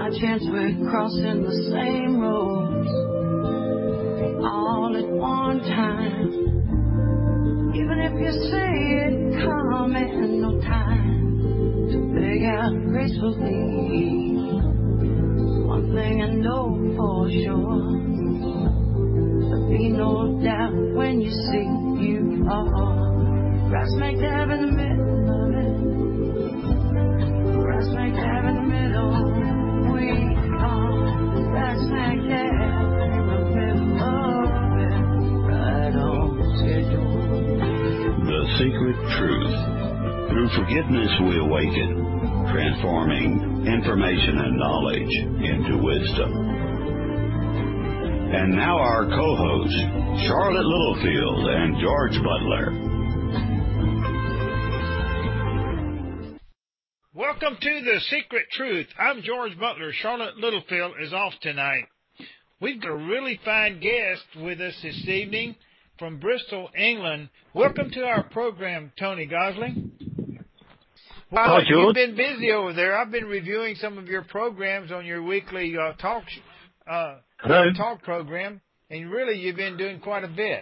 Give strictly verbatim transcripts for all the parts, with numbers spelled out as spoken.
By chance we're crossing the same roads all at one time. Even if you say it coming, no time to beg out gracefully. One thing I know for sure, there'll be no doubt when you see you are. Right smack dab in the middle of it. Right smack dab in the middle. We are right smack dab in the middle of it. Right on schedule. The Secret Truth. Through forgiveness we awaken, transforming information and knowledge into wisdom. And now our co-hosts, Charlotte Littlefield and George Butler. Welcome to The Secret Truth. I'm George Butler. Charlotte Littlefield is off tonight. We've got a really fine guest with us this evening from Bristol, England. Welcome to our program, Tony Gosling. Wow, Hi, George. You've been busy over there. I've been reviewing some of your programs on your weekly uh, talk uh, talk program, and really you've been doing quite a bit.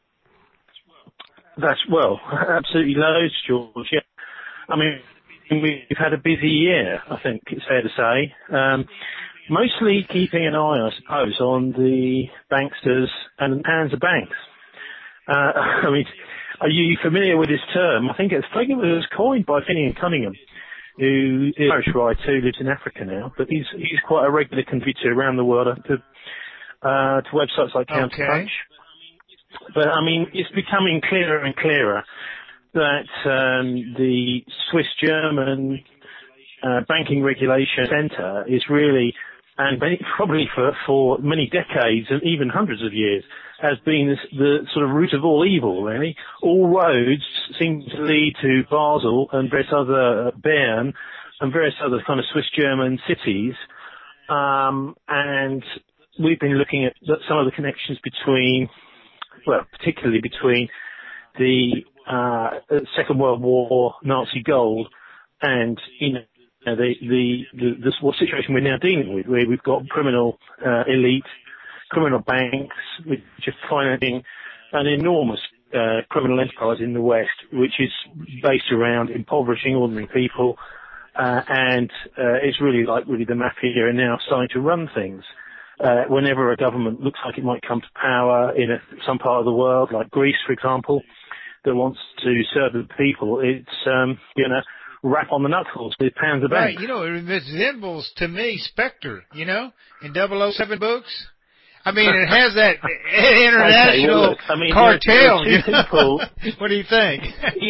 That's, well, absolutely loads, George. Yeah. I mean, we've had a busy year, I think it's fair to say. Um, mostly keeping an eye, I suppose, on the banksters and hands of banks. Uh, I mean, are you familiar with this term? I think it's, I think it was coined by Finian Cunningham, who is an Irish writer who lives in Africa now, but he's he's quite a regular contributor around the world to, uh, to websites like Counterpunch. Okay. But, I mean, it's becoming clearer and clearer that um, the Swiss-German uh, Banking Regulation Centre is really, and probably for, for many decades and even hundreds of years, has been this, the sort of root of all evil, really. All roads seem to lead to Basel and various other, uh, Bern and various other kind of Swiss-German cities. Um, and we've been looking at some of the connections between, well, particularly between the uh, Second World War Nazi gold and, you know, the, the, the, the situation we're now dealing with, where we've got criminal uh, elite, criminal banks, which are financing an enormous uh, criminal enterprise in the West, which is based around impoverishing ordinary people, uh, and uh, it's really like really the mafia are now starting to run things. Uh, whenever a government looks like it might come to power in a, some part of the world, like Greece, for example, that wants to serve the people, it's um, you know, rap on the knuckles with pounds of Right, bank. you know, it resembles to me Spectre, you know, in double oh seven books. I mean, it has that international okay, well, look, I mean, cartel. You know, two people, what do you think?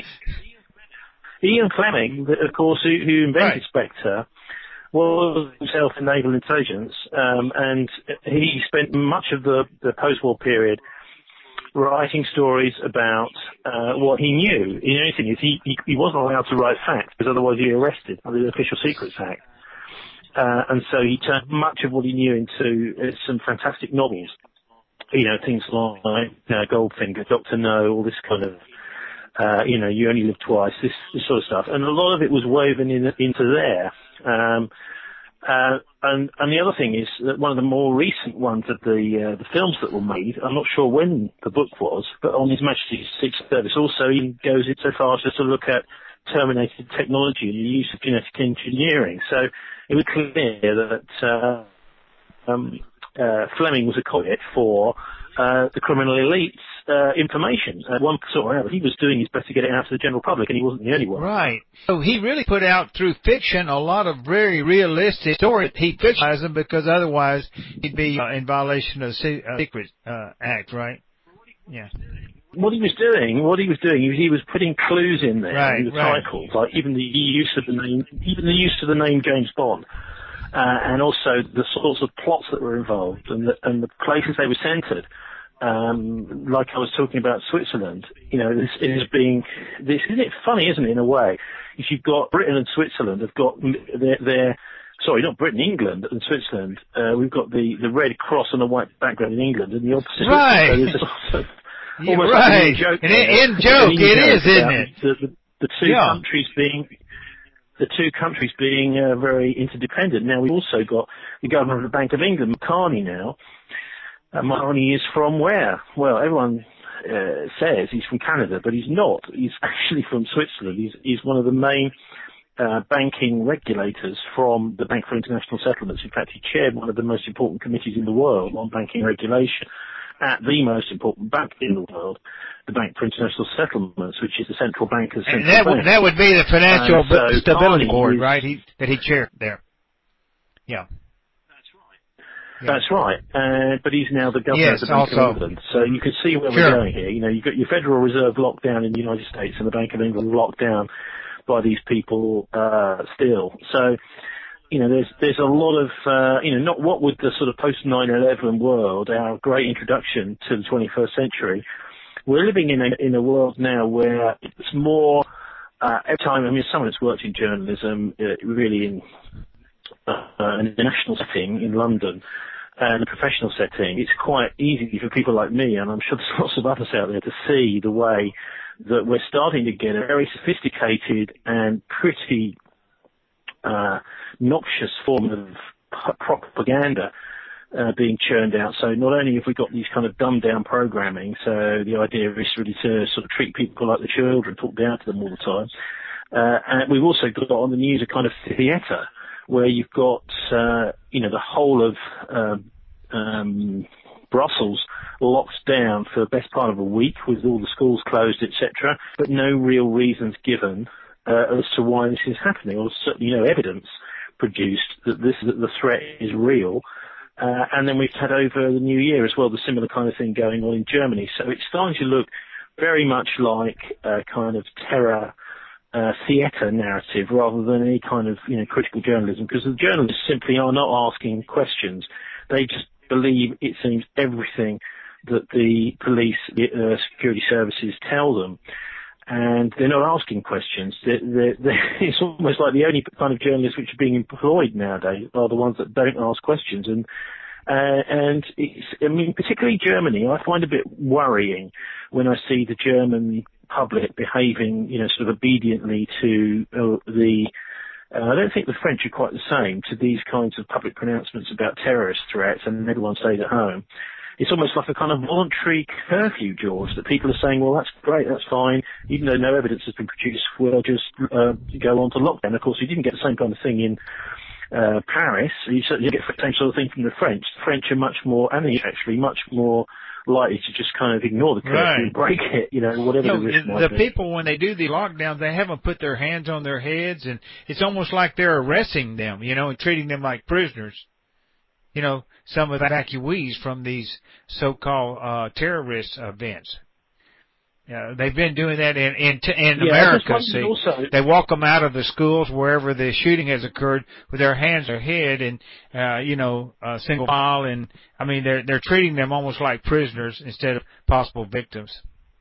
Ian Fleming, of course, who, who invented Right. Spectre, was himself in naval intelligence, um, and he spent much of the, the post-war period writing stories about uh, what he knew. The only thing is he, he, he wasn't allowed to write facts, because otherwise he'd be arrested under the Official Secrets Act. Uh, and so he turned much of what he knew into uh, some fantastic novels. You know, things like uh, Goldfinger, Doctor No, all this kind of, uh, you know, You Only Live Twice, this, this sort of stuff. And a lot of it was woven in, into there. Um, uh, and, and the other thing is that one of the more recent ones of the, uh, the films that were made, I'm not sure when the book was, but on His Majesty's Secret Service also he goes in so far as to look at terminated technology and the use of genetic engineering. So it was clear that uh, um, uh, Fleming was a conduit for uh, the criminal elite's uh, information. Uh, one sort or another, he was doing his best to get it out to the general public, and he wasn't the only one. Right. So he really put out through fiction a lot of very realistic stories. He fictionalized them because otherwise he'd be uh, in violation of the uh, Secret uh, Act, right? Yeah. What he was doing, what he was doing, he was, he was putting clues in there right, in the right. titles, like even the use of the name, even the use of the name James Bond, uh, and also the sorts of plots that were involved and the, and the places they were centred. Um, like I was talking about Switzerland, you know, this is being, this isn't it funny, isn't it, in a way? If you've got Britain and Switzerland have got their, their sorry, not Britain, England and Switzerland. Uh, we've got the the red cross on a white background in England, and the opposite. Right. So there's a sort of, Yeah, almost right. like an in joke. An in joke, it is, isn't it? The, the, the two yeah. countries being the two countries being uh, very interdependent. Now, we've also got the governor of the Bank of England, Marconi, now. Uh, Marconi is from where? Well, everyone uh, says he's from Canada, but he's not. He's actually from Switzerland. He's, he's one of the main uh, banking regulators from the Bank for International Settlements. In fact, he chaired one of the most important committees in the world on banking regulation at the most important bank in the world, the Bank for International Settlements, which is the central banker's central and that bank. would, that would be the Financial so Stability Carney Board, is, right, he, that he chaired there. Yeah. That's right. Yeah. That's right. Uh, but he's now the governor yes, of the Bank also. of England. So you can see where sure. we're going here. You know, you've got your Federal Reserve locked down in the United States and the Bank of England locked down by these people uh, still. So, you know, there's there's a lot of, uh, you know, not what would the sort of post nine eleven world, our great introduction to the twenty-first century. We're living in a in a world now where it's more, uh, every time, I mean, someone that's worked in journalism, uh, really in uh, in a national setting in London, and a professional setting, it's quite easy for people like me, and I'm sure there's lots of others out there, to see the way that we're starting to get a very sophisticated and pretty Uh, noxious form of propaganda uh, being churned out. So not only have we got these kind of dumbed down programming, so the idea is really to sort of treat people like the children, talk down to them all the time, uh, and we've also got on the news a kind of theatre where you've got, uh, you know, the whole of um, um, Brussels locked down for the best part of a week with all the schools closed, et cetera, but no real reasons given Uh, as to why this is happening, or certainly no evidence produced that this that the threat is real. Uh, and then we've had over the new year as well the similar kind of thing going on in Germany. So it's starting to look very much like a kind of terror uh, theatre narrative rather than any kind of, you know, critical journalism, because the journalists simply are not asking questions. They just believe, it seems, everything that the police, uh, security services tell them. And they're not asking questions. They're, they're, they're, it's almost like the only kind of journalists which are being employed nowadays are the ones that don't ask questions. And uh, and it's, I mean, particularly Germany, I find a bit worrying when I see the German public behaving, you know, sort of obediently to uh, the. Uh, I don't think the French are quite the same to these kinds of public pronouncements about terrorist threats and everyone stayed at home. It's almost like a kind of voluntary curfew, George, that people are saying, well, that's great, that's fine, even though no evidence has been produced, we'll just uh, go on to lockdown. Of course, you didn't get the same kind of thing in uh, Paris. You certainly get the same sort of thing from the French. The French are much more, and they're actually much more likely to just kind of ignore the curfew, right, break it, you know, whatever you know, the risk might the be. The people, when they do the lockdowns, they haven't put their hands on their heads, and it's almost like they're arresting them, you know, and treating them like prisoners. You know, some of the evacuees from these so-called uh, terrorist events. Yeah, they've been doing that in in, in yeah, America. See, also, they walk them out of the schools wherever the shooting has occurred with their hands on their head and uh, you know, uh, single file, and I mean they're they're treating them almost like prisoners instead of possible victims.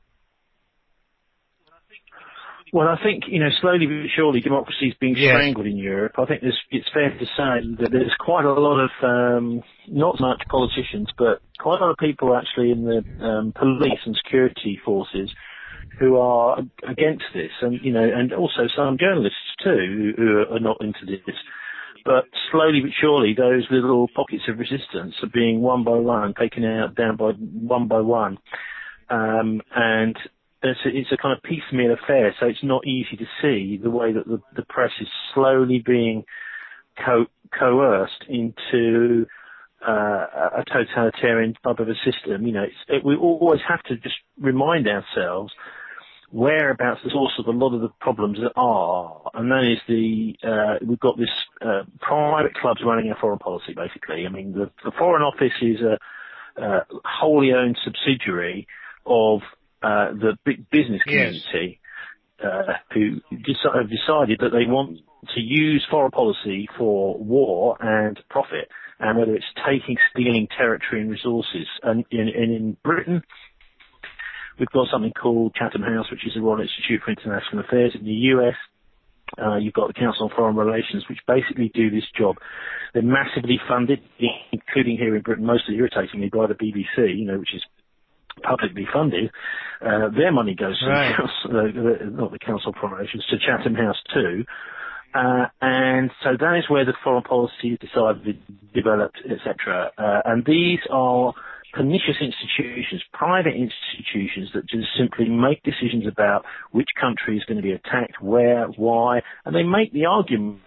Well, I think, you know, slowly but surely democracy is being yes. strangled in Europe. I think there's, it's fair to say that there's quite a lot of, um, not so much politicians, but quite a lot of people actually in the um, police and security forces who are against this, and, you know, and also some journalists too who are not into this. But slowly but surely those little pockets of resistance are being one by one taken out, down by one by one. Um, and It's a, it's a kind of piecemeal affair, so it's not easy to see the way that the, the press is slowly being co- coerced into uh, a totalitarian type of a system. You know, it's, it, we always have to just remind ourselves whereabouts the source of a lot of the problems are, and that is the uh, we've got this uh, private clubs running our foreign policy, basically. I mean, the, the Foreign Office is a, a wholly owned subsidiary of Uh, the big business community, yes. uh, who deci- have decided that they want to use foreign policy for war and profit, and whether it's taking, stealing territory and resources. And in, in, in Britain, we've got something called Chatham House, which is the Royal Institute for International Affairs. In the U S, uh, you've got the Council on Foreign Relations, which basically do this job. They're massively funded, including here in Britain, mostly irritatingly by the B B C, you know, which is publicly funded. Uh, their money goes to right. the council, uh, not the Council of Foreign Relations, to Chatham House too. Uh, and so that is where the foreign policy is decided, developed, et cetera. Uh, and these are pernicious institutions, private institutions that just simply make decisions about which country is going to be attacked, where, why, and they make the arguments,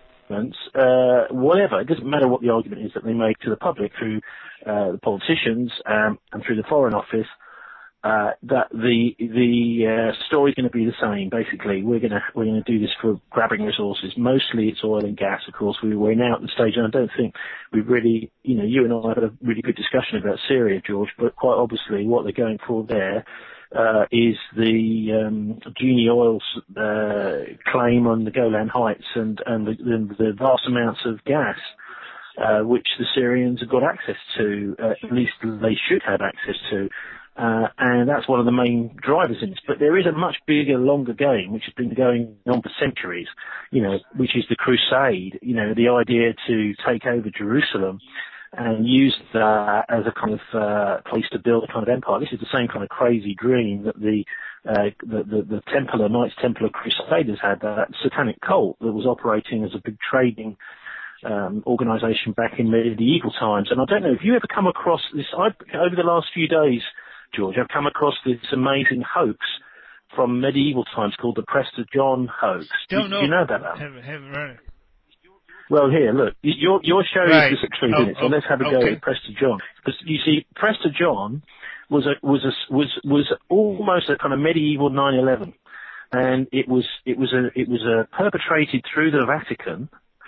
uh, whatever. It doesn't matter what the argument is that they make to the public through uh, the politicians um, and through the Foreign Office. Uh, that the the uh, story's going to be the same. Basically, we're going to we're going to do this for grabbing resources. Mostly, it's oil and gas. Of course, we we're now at the stage, and I don't think we've really, you know, you and I had a really good discussion about Syria, George. But quite obviously, what they're going for there uh, is the um, Genie Oil's uh, claim on the Golan Heights and and the, the, the vast amounts of gas. Uh, which the Syrians have got access to, uh, at least they should have access to. Uh, and that's one of the main drivers in this. But there is a much bigger, longer game, which has been going on for centuries, you know, which is the crusade, you know, the idea to take over Jerusalem and use that as a kind of uh, place to build a kind of empire. This is the same kind of crazy dream that the uh, the, the, the Templar, Knights Templar Crusaders had, that satanic cult that was operating as a big trading Um, organisation back in medieval times. And I don't know if you ever come across this. I, over the last few days, George, I've come across this amazing hoax from medieval times called the Prester John hoax. Don't do, know. do you know about that? Haven't, haven't read it. Well, here, look, your your show Right. is just at three Oh, minutes, so oh, let's have a okay. go at Prester John. Because you see, Prester John was a was a was was almost a kind of medieval nine eleven, and it was it was a it was a perpetrated through the Vatican.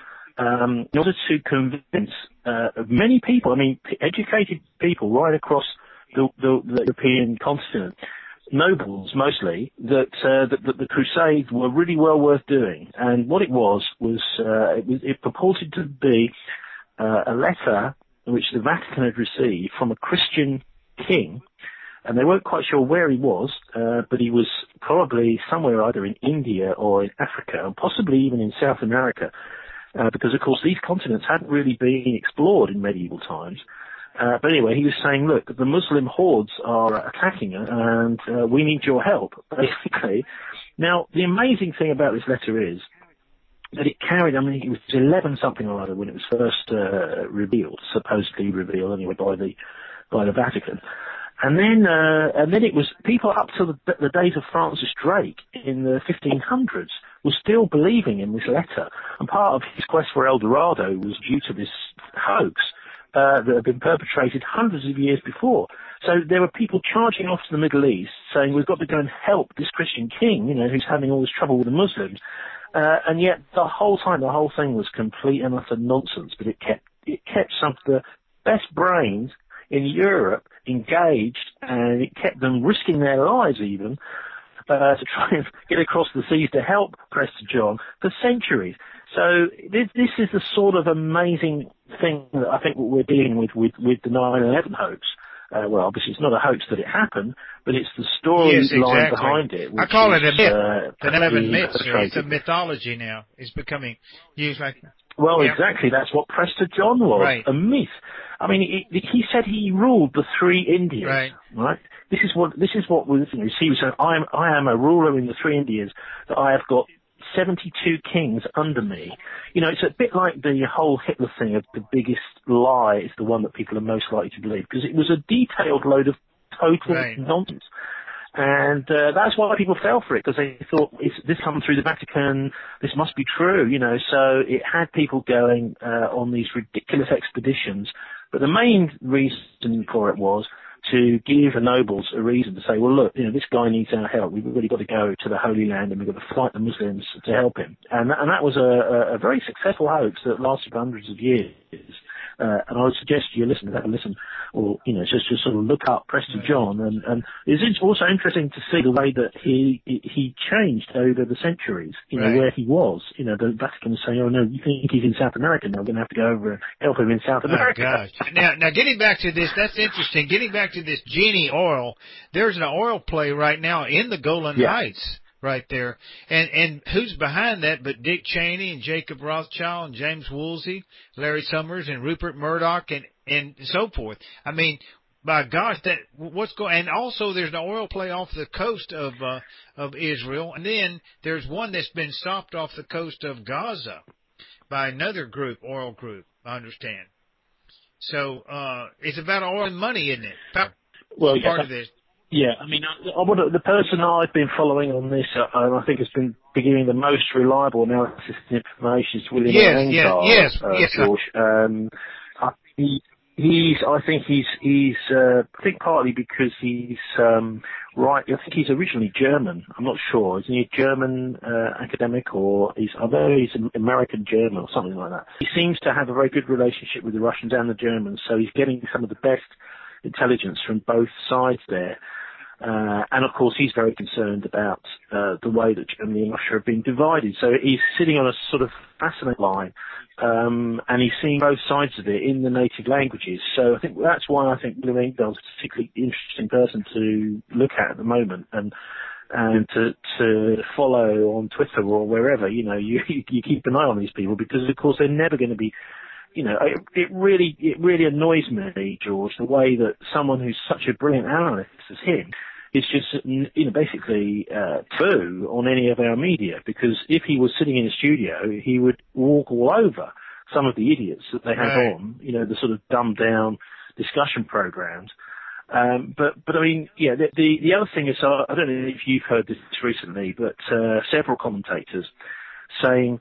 Um, in order to convince uh, many people, I mean, p- educated people right across the, the, the European continent, nobles mostly, that, uh, that, that the Crusades were really well worth doing. And what it was was uh, it, was, it purported to be uh, a letter which the Vatican had received from a Christian king, and they weren't quite sure where he was, uh, but he was probably somewhere either in India or in Africa, and possibly even in South America. Uh, because, of course, these continents hadn't really been explored in medieval times. Uh, but anyway, he was saying, look, the Muslim hordes are attacking and uh, we need your help, basically. Now, the amazing thing about this letter is that it carried, I mean, it was eleven something or other when it was first uh, revealed, supposedly revealed anyway by the by the Vatican. And then, uh, and then it was people up to the, the days of Francis Drake in the fifteen hundreds were still believing in this letter. And part of his quest for El Dorado was due to this hoax uh, that had been perpetrated hundreds of years before. So there were people charging off to the Middle East saying, we've got to go and help this Christian king, you know, who's having all this trouble with the Muslims. Uh, and yet the whole time, the whole thing was complete and utter nonsense. But it kept, it kept some of the best brains in Europe engaged, and it kept them risking their lives even uh, to try and get across the seas to help Prester John for centuries. So this, this is the sort of amazing thing that I think we're dealing with with, with the nine eleven hoax. Uh, well, obviously it's not a hoax that it happened, but it's the storyline yes, exactly. behind it. I call is, it a myth. Uh, the nine eleven myth. So perpetrated. it's a mythology now. It's becoming used like. Well, yeah. exactly. That's what Prester John was, right. a myth. I mean, he, he said he ruled the three Indias, right? right? This is what this is what was. You know, he was saying, I am I am a ruler in the three Indias. That I have got seventy-two kings under me. You know, it's a bit like the whole Hitler thing of the biggest lie is the one that people are most likely to believe, because it was a detailed load of total right. nonsense. And uh, that's why people fell for it, because they thought, it's, this comes through the Vatican, this must be true, you know. So it had people going uh, on these ridiculous expeditions. But the main reason for it was to give the nobles a reason to say, well, look, you know, this guy needs our help. We've really got to go to the Holy Land and we've got to fight the Muslims to help him. And that, and that was a, a very successful hoax that lasted for hundreds of years. Uh, and I would suggest you listen to that, listen, or, you know, just, just sort of look up Prester John. And, and it's also interesting to see the way that he, he changed over the centuries, you know, right. where he was. You know, the Vatican was saying, oh no, you think he's in South America now, we're going to have to go over and help him in South America. Oh gosh. Now, now getting back to this, that's interesting. Getting back to this Genie Oil, there's an oil play right now in the Golan yeah. Heights. Right there. And and who's behind that but Dick Cheney and Jacob Rothschild and James Woolsey, Larry Summers and Rupert Murdoch and, and so forth. I mean, by gosh, that what's going? And also, there's an oil play off the coast of uh, of Israel, and then there's one that's been stopped off the coast of Gaza by another group, oil group. I understand. So uh, it's about oil and money, isn't it? Part, well, yeah, part of this. Yeah, I mean, I, I would, the person I've been following on this, uh, and I think has been giving the most reliable analysis and information is William Yes, Engar, yes, yes, uh, yes. George. Um, I, he, he's, I think he's, he's, uh, I think partly because he's, um, right, I think he's originally German. I'm not sure. Is he a German, uh, academic or he's, I know he's an American German or something like that. He seems to have a very good relationship with the Russians and the Germans, so he's getting some of the best intelligence from both sides there. Uh, and of course he's very concerned about uh, the way that Germany and Russia have been divided. So he's sitting on a sort of fascinating line, um, and he's seeing both sides of it in the native languages. So I think that's why I think William Engdahl is a particularly interesting person to look at at the moment, and and to to follow on Twitter or wherever. You know, you you keep an eye on these people because of course they're never going to be. You know, it, it really, it really annoys me, George, the way that someone who's such a brilliant analyst as him is just, you know, basically uh, taboo on any of our media. Because if he was sitting in a studio, he would walk all over some of the idiots that they have Right. on. You know, the sort of dumbed down discussion programs. Um, but, but I mean, yeah, the, the, the other thing is, uh, I don't know if you've heard this recently, but uh, several commentators saying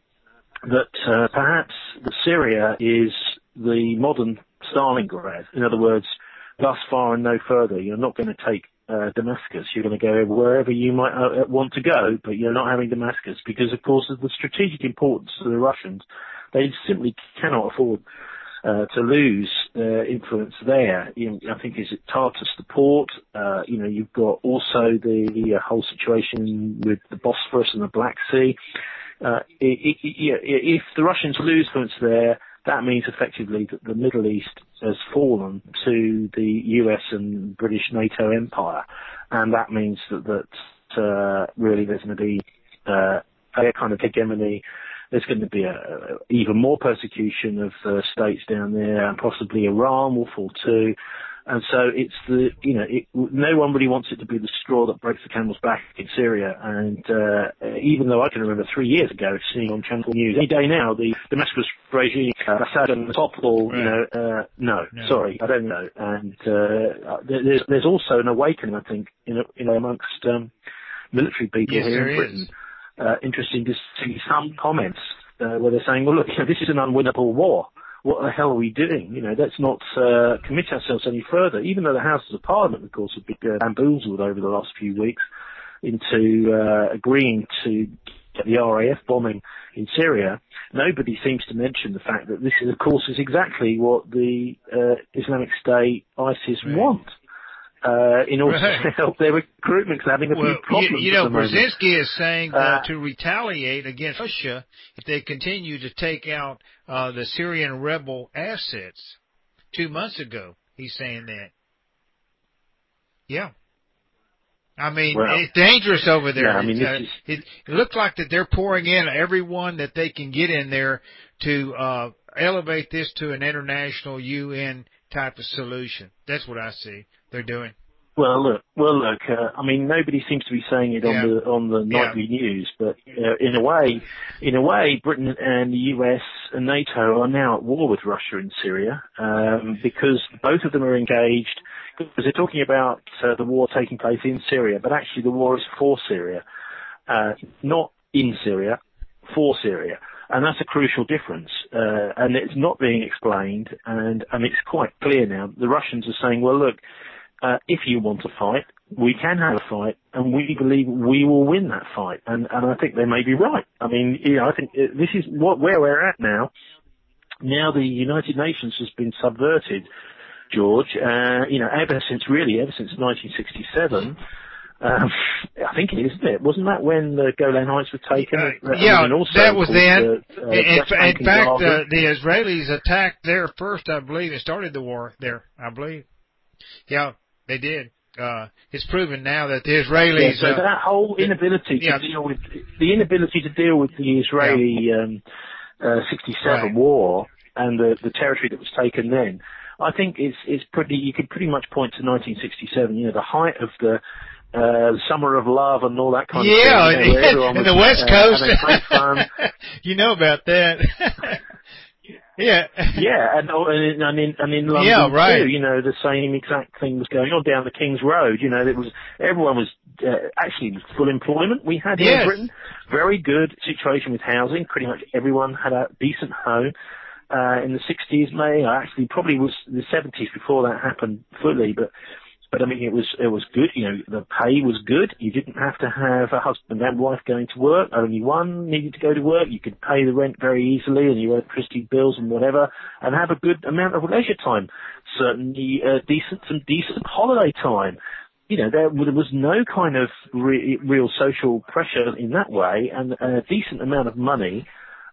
that uh, perhaps Syria is the modern Stalingrad. In other words, thus far and no further. You're not going to take uh, Damascus. You're going to go wherever you might uh, want to go, but you're not having Damascus because, of course, of the strategic importance to the Russians. They simply cannot afford uh, to lose uh, influence there. You know, I think is it Tartus the port. Uh, you know, you've got also the uh, whole situation with the Bosphorus and the Black Sea. Uh, it, it, it, if the Russians lose influence there, that means effectively that the Middle East has fallen to the U S and British NATO empire, and that means that, that uh, really there's going to be uh, a kind of hegemony. There's going to be a, a, even more persecution of the states down there, and possibly Iran will fall too. And so it's the, you know, it, no one really wants it to be the straw that breaks the camel's back in Syria. And uh, even though I can remember three years ago seeing on Channel News, any day now, the Damascus regime, uh, Assad and topple, you know, uh, no, no, sorry, I don't know. And uh, there's, there's also an awakening, I think, in, you know, amongst um, military people yes, here in Britain. Uh, interesting to see some comments uh, where they're saying, well, look, you know, this is an unwinnable war. What the hell are we doing? You know, let's not uh, commit ourselves any further. Even though the Houses of Parliament, of course, have been uh, bamboozled over the last few weeks into uh, agreeing to get the R A F bombing in Syria, nobody seems to mention the fact that this, is, of course, is exactly what the uh, Islamic State, ISIS, right. want. Uh, in order right. to help their recruitment, because they're having a well, few problems. You, you know, at the moment. Brzezinski is saying that uh, to retaliate against Russia if they continue to take out uh, the Syrian rebel assets. Two months ago, he's saying that. Yeah. I mean, well, it's dangerous over there. Yeah, I mean, uh, is... it, it looks like that they're pouring in everyone that they can get in there to uh, elevate this to an international U N type of solution. That's what I see they're doing. Well, look, well, look. Uh, I mean, nobody seems to be saying it yeah. on the on the nightly yeah. news, but uh, in a way, in a way, Britain and the U S and NATO are now at war with Russia in Syria um, because both of them are engaged. Because they're talking about uh, the war taking place in Syria, but actually the war is for Syria, uh, not in Syria, for Syria. And that's a crucial difference, uh, and it's not being explained, and, and it's quite clear now. The Russians are saying, well, look, uh, if you want to fight, we can have a fight, and we believe we will win that fight. And, and I think they may be right. I mean, you know, I think this is what, where we're at now. Now the United Nations has been subverted, George, uh, you know, ever since, really, ever since nineteen sixty-seven. Um, I think it is, isn't it? Wasn't that when the Golan Heights were taken? Uh, yeah, and also, that was then. The, uh, in in fact, uh, the Israelis attacked there first, I believe, and started the war there, I believe. Yeah, they did. Uh, it's proven now that the Israelis... Yeah, so uh, that whole inability to yeah. deal with... The inability to deal with the Israeli yeah. um, uh, sixty-seven right. war and the, the territory that was taken then, I think is is pretty. You could pretty much point to nineteen sixty-seven. You know, the height of the uh, summer of love and all that kind yeah, of thing. You know, where everyone in was, the West uh, Coast, having great fun. You know about that. Yeah. Yeah, and, and, and in and in London yeah, right. too. You know, the same exact thing was going on down the King's Road. You know, it was everyone was uh, actually full employment. We had yes. in Britain very good situation with housing. Pretty much everyone had a decent home. Uh, in the sixties, May, actually probably was the seventies before that happened fully, but, but I mean, it was, it was good, you know, the pay was good. You didn't have to have a husband and wife going to work. Only one needed to go to work. You could pay the rent very easily and your electricity bills and whatever, and have a good amount of leisure time. Certainly, uh, decent, some decent holiday time. You know, there, there was no kind of re- real social pressure in that way, and a decent amount of money,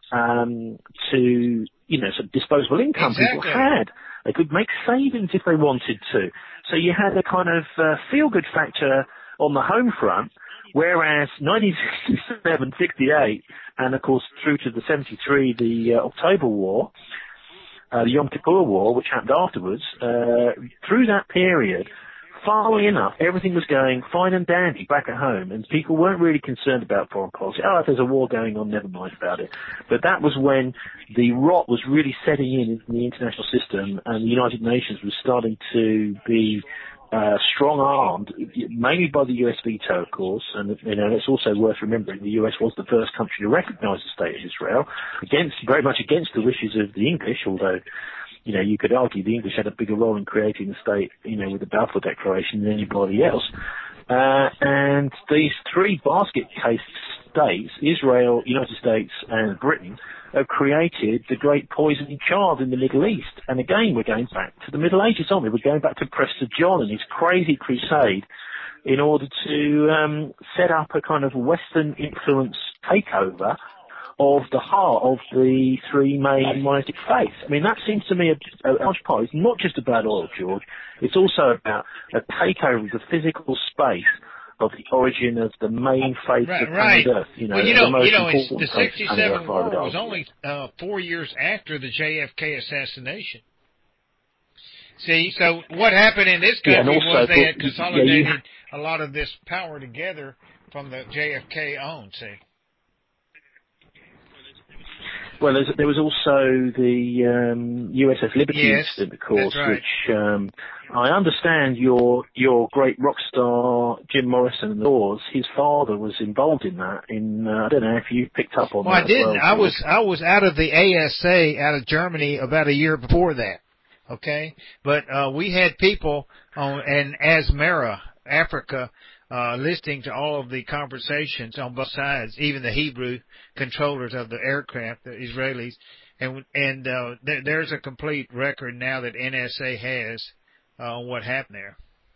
um, to, you know, sort of disposable income exactly. people had. They could make savings if they wanted to. So you had a kind of uh, feel-good factor on the home front, whereas nineteen sixty-seven, sixty-eight, and of course through to the seventy-three, the uh, October War, uh, the Yom Kippur War, which happened afterwards, uh, through that period, funnily enough, everything was going fine and dandy back at home, and people weren't really concerned about foreign policy. Oh, if there's a war going on, never mind about it. But that was when the rot was really setting in in the international system, and the United Nations was starting to be uh, strong-armed, mainly by the U S veto, of course. And you know, it's also worth remembering the U S was the first country to recognise the state of Israel, against very much against the wishes of the English, although. You know, you could argue the English had a bigger role in creating the state, you know, with the Balfour Declaration than anybody else. Uh, and these three basket case states, Israel, United States, and Britain, have created the great poisoning child in the Middle East. And again, we're going back to the Middle Ages, aren't we? We're going back to Prester John and his crazy crusade in order to um, set up a kind of Western influence takeover of the heart of the three main monastic faiths. I mean, that seems to me a, a large part. It's not just about oil, George. It's also about a takeover of the physical space of the origin of the main faiths right, of right. planet Earth. You know, well, you the know, most you know, it's important the faiths of planet sixty-seven Earth, I would war was argue. only uh, four years after the J F K assassination. See, so what happened in this country yeah, also, was they had yeah, consolidated you, a lot of this power together from the J F K on, see. Well, there was also the um, U S S Liberty yes, incident, of course, right. which um, I understand your your great rock star Jim Morrison and the Doors. His father was involved in that. In uh, I don't know if you picked up on well, that. I didn't. Well, I was I was out of the A S A out of Germany about a year before that. Okay, but uh, we had people on in Asmara, Africa. Uh, listening to all of the conversations on both sides, even the Hebrew controllers of the aircraft, the Israelis, and and uh, there, there's a complete record now that N S A has uh, on what happened there.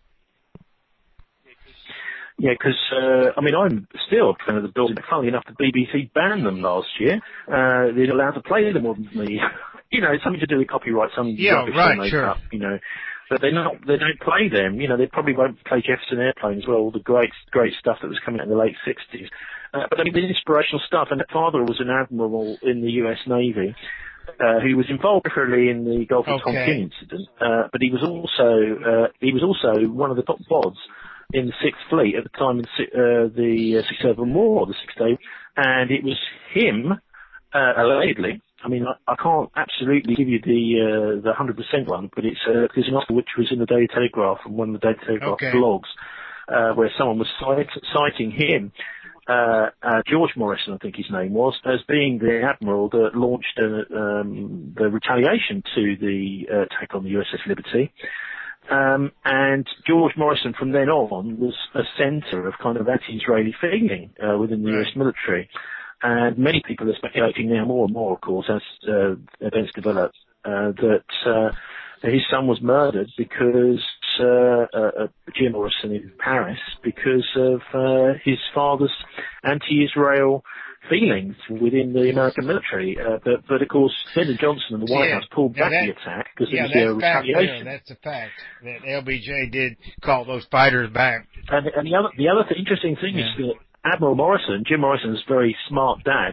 Yeah, because, uh, I mean, I'm still a fan of the Doors. Funnily enough, the B B C banned them last year. Uh, they're allowed to play them on the, you know, it's something to do with copyright, some yeah, rubbish right, they make sure. up, you know. But they not they don't play them. You know, they probably won't play Jefferson Airplane as well, all the great great stuff that was coming out in the late sixties. Uh, but I mean, the inspirational stuff. And my father was an admiral in the U S Navy, uh, who was involved literally in the Gulf of Okay. Tonkin incident. Uh, but he was also uh, he was also one of the top bods in the Sixth Fleet at the time of the, uh, the uh, Six-Seven War, the Six Day, and it was him, uh, allegedly. I mean, I, I can't absolutely give you the uh, the hundred percent one, but it's uh, there's an article which was in the Daily Telegraph and one of the Daily Telegraph okay. blogs, uh, where someone was cite, citing him, uh, uh, George Morrison, I think his name was, as being the admiral that launched uh, um, the retaliation to the uh, attack on the U S S Liberty. Um, and George Morrison, from then on, was a centre of kind of anti-Israeli feeling uh, within the right. U S military. And many people are speculating now more and more, of course, as uh, events develop, uh, that uh, his son was murdered because uh, uh, Jim Morrison in Paris, because of uh, his father's anti-Israel feelings within the American military. Uh, but, but, of course, Lyndon Johnson and the White yeah. House pulled now back that, the attack because yeah, it was a fact retaliation. There. That's a fact that L B J did call those fighters back. And, and the other, the other th- interesting thing yeah. is that Admiral Morrison, Jim Morrison's very smart dad,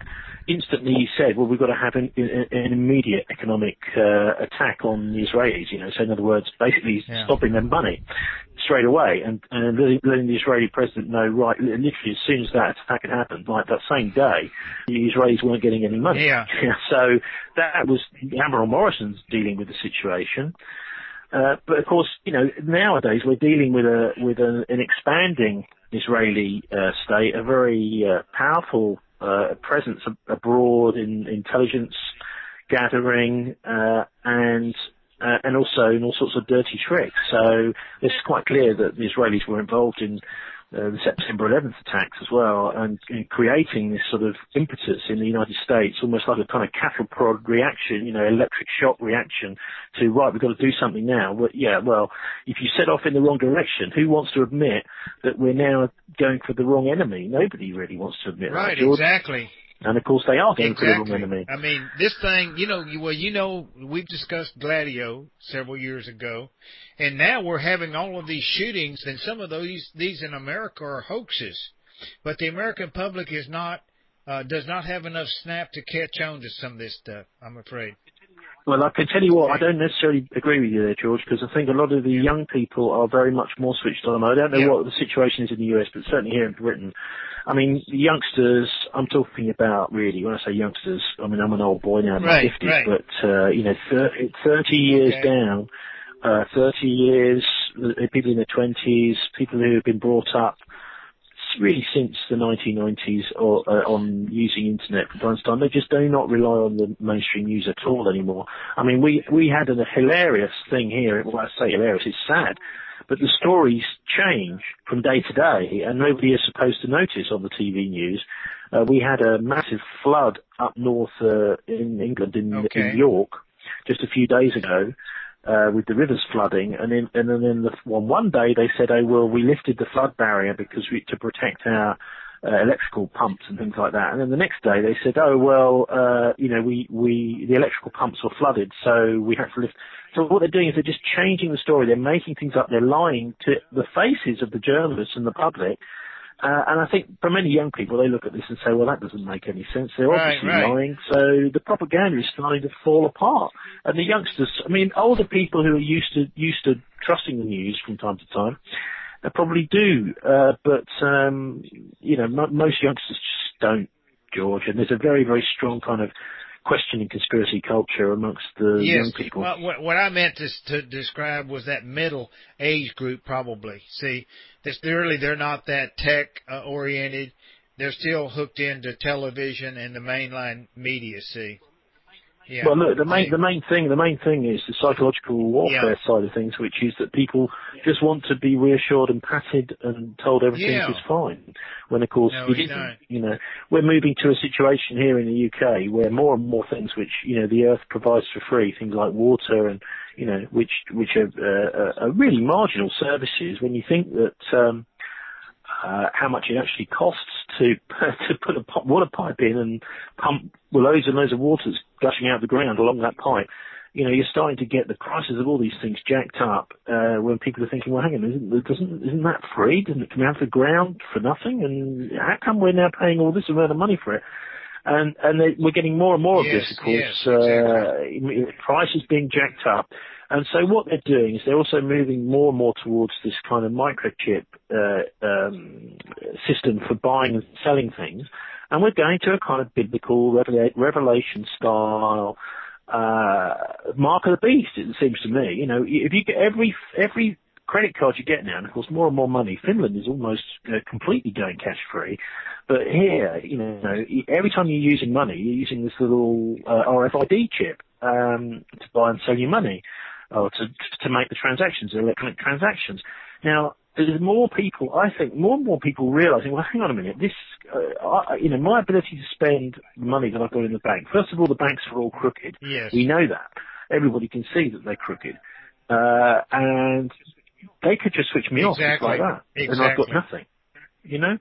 instantly said, well, we've got to have an, an immediate economic uh, attack on the Israelis, you know, so in other words, basically yeah. stopping their money straight away and, and letting the Israeli president know, right, literally as soon as that attack had happened, like that same day, the Israelis weren't getting any money. Yeah. So that was Admiral Morrison's dealing with the situation. Uh, but of course, you know, nowadays we're dealing with a with a, an expanding Israeli uh, state, a very uh, powerful uh, presence ab- abroad in intelligence gathering uh, and uh, and also in all sorts of dirty tricks. So it's quite clear that the Israelis were involved in uh, the September eleventh attacks as well, and, and creating this sort of impetus in the United States, almost like a kind of cattle prod reaction, you know, electric shock reaction to, right, we've got to do something now. Well, yeah, well, if you set off in the wrong direction, who wants to admit that we're now going for the wrong enemy? Nobody really wants to admit right, that. Right, exactly. And of course they are going exactly. for the wrong enemy. I mean, this thing, you know, well, you know, we've discussed Gladio several years ago, and now we're having all of these shootings, and some of those these in America are hoaxes, but the American public is not uh, does not have enough snap to catch on to some of this stuff, I'm afraid. Well, I can tell you what, I don't necessarily agree with you there, George, because I think a lot of the young people are very much more switched on. I don't know yeah. what the situation is in the U S, but certainly here in Britain. I mean, the youngsters, I'm talking about really, when I say youngsters, I mean, I'm an old boy now in right, my fifties, right. but, uh, you know, thirty, thirty years okay. down, uh, thirty years, people in their twenties, people who have been brought up really since the nineteen nineties or uh, on using internet for time to time, they just do not rely on the mainstream news at all anymore. I mean, we we had a hilarious thing here. Well, I say hilarious, it's sad, but the stories change from day to day, and nobody is supposed to notice on the T V news. Uh, we had a massive flood up north uh, in England, in, okay. in York, just a few days ago. Uh, with the rivers flooding, and then and then the, on one day they said, oh well, we lifted the flood barrier because we to protect our uh, electrical pumps and things like that. And then the next day they said, oh well, uh, you know, we we the electrical pumps were flooded, so we had to lift. So what they're doing is they're just changing the story. They're making things up. They're lying to the faces of the journalists and the public. Uh, and I think for many young people, they look at this and say, well, that doesn't make any sense. They're right, obviously right. lying. So the propaganda is starting to fall apart. And the youngsters, I mean, older people who are used to used to trusting the news from time to time, they probably do. Uh, but, um, you know, m- most youngsters just don't, George. And there's a very, very strong kind of questioning conspiracy culture amongst the yes. young people. Well, what, what I meant to, to describe was that middle age group, probably. See, this clearly they're not that tech uh, oriented. They're still hooked into television and the mainline media. See. Yeah. Well, look, the main the main thing the main thing is the psychological warfare yeah. side of things, which is that people just want to be reassured and patted and told everything yeah. is fine, when of course no, it isn't. Not. You know, we're moving to a situation here in the U K where more and more things which you know the earth provides for free, things like water and you know which which are, uh, are really marginal services. When you think that. Um, Uh, how much it actually costs to to put a water pipe in and pump loads and loads of water gushing out of the ground along that pipe. You know, you're starting to get the prices of all these things jacked up uh, when people are thinking, well, hang on, isn't, doesn't, isn't that free? Doesn't it come out of the ground for nothing? And how come we're now paying all this amount of money for it? And, and they, we're getting more and more yes, of this, of course. Yes, exactly. uh, prices being jacked up. And so what they're doing is they're also moving more and more towards this kind of microchip uh, um, system for buying and selling things. And we're going to a kind of biblical revelation style uh, mark of the beast, it seems to me. You know, if you get every every credit card you get now, and of course more and more money, Finland is almost uh, completely going cash free. But here, you know, every time you're using money, you're using this little uh, R F I D chip um, to buy and sell your money. Or to to make the transactions, the electronic transactions. Now, there's more people, I think, more and more people realizing, well, hang on a minute, this, uh, I, you know, my ability to spend money that I've got in the bank. First of all, the banks are all crooked. Yes. We know that. Everybody can see that they're crooked. Uh, and they could just switch me exactly. off just like that. Exactly. And I've got nothing. You know?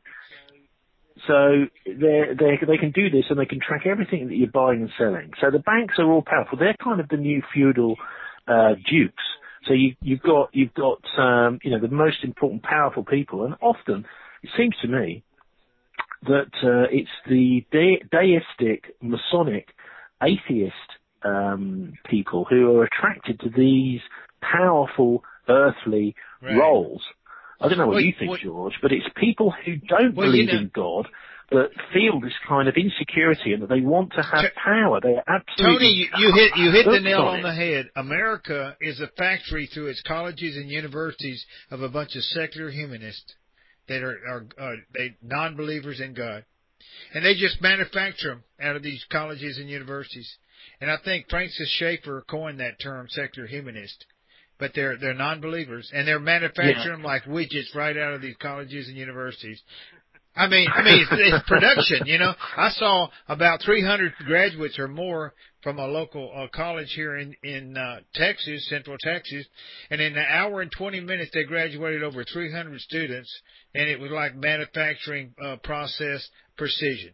So they they they can do this and they can track everything that you're buying and selling. So the banks are all powerful. They're kind of the new feudal Uh, dukes. So you, you've got you've got um, you know the most important, powerful people, and often it seems to me that uh, it's the de- deistic, Masonic, atheist um, people who are attracted to these powerful earthly right. roles. I don't know what well, you think, well, George, but it's people who don't well, believe you know, in God that feel this kind of insecurity and that they want to have power. They are absolutely Tony, you, you hit you hit the nail on on it. the head. America is a factory through its colleges and universities of a bunch of secular humanists that are, are, are they non-believers in God, and they just manufacture them out of these colleges and universities. And I think Francis Schaeffer coined that term, secular humanist. But they're they're non-believers, and they're manufacturing yeah. them like widgets right out of these colleges and universities. I mean, I mean, it's, it's production, you know. I saw about three hundred graduates or more from a local uh, college here in in uh, Texas, Central Texas, and in an hour and twenty minutes, they graduated over three hundred students, and it was like manufacturing uh, process precision.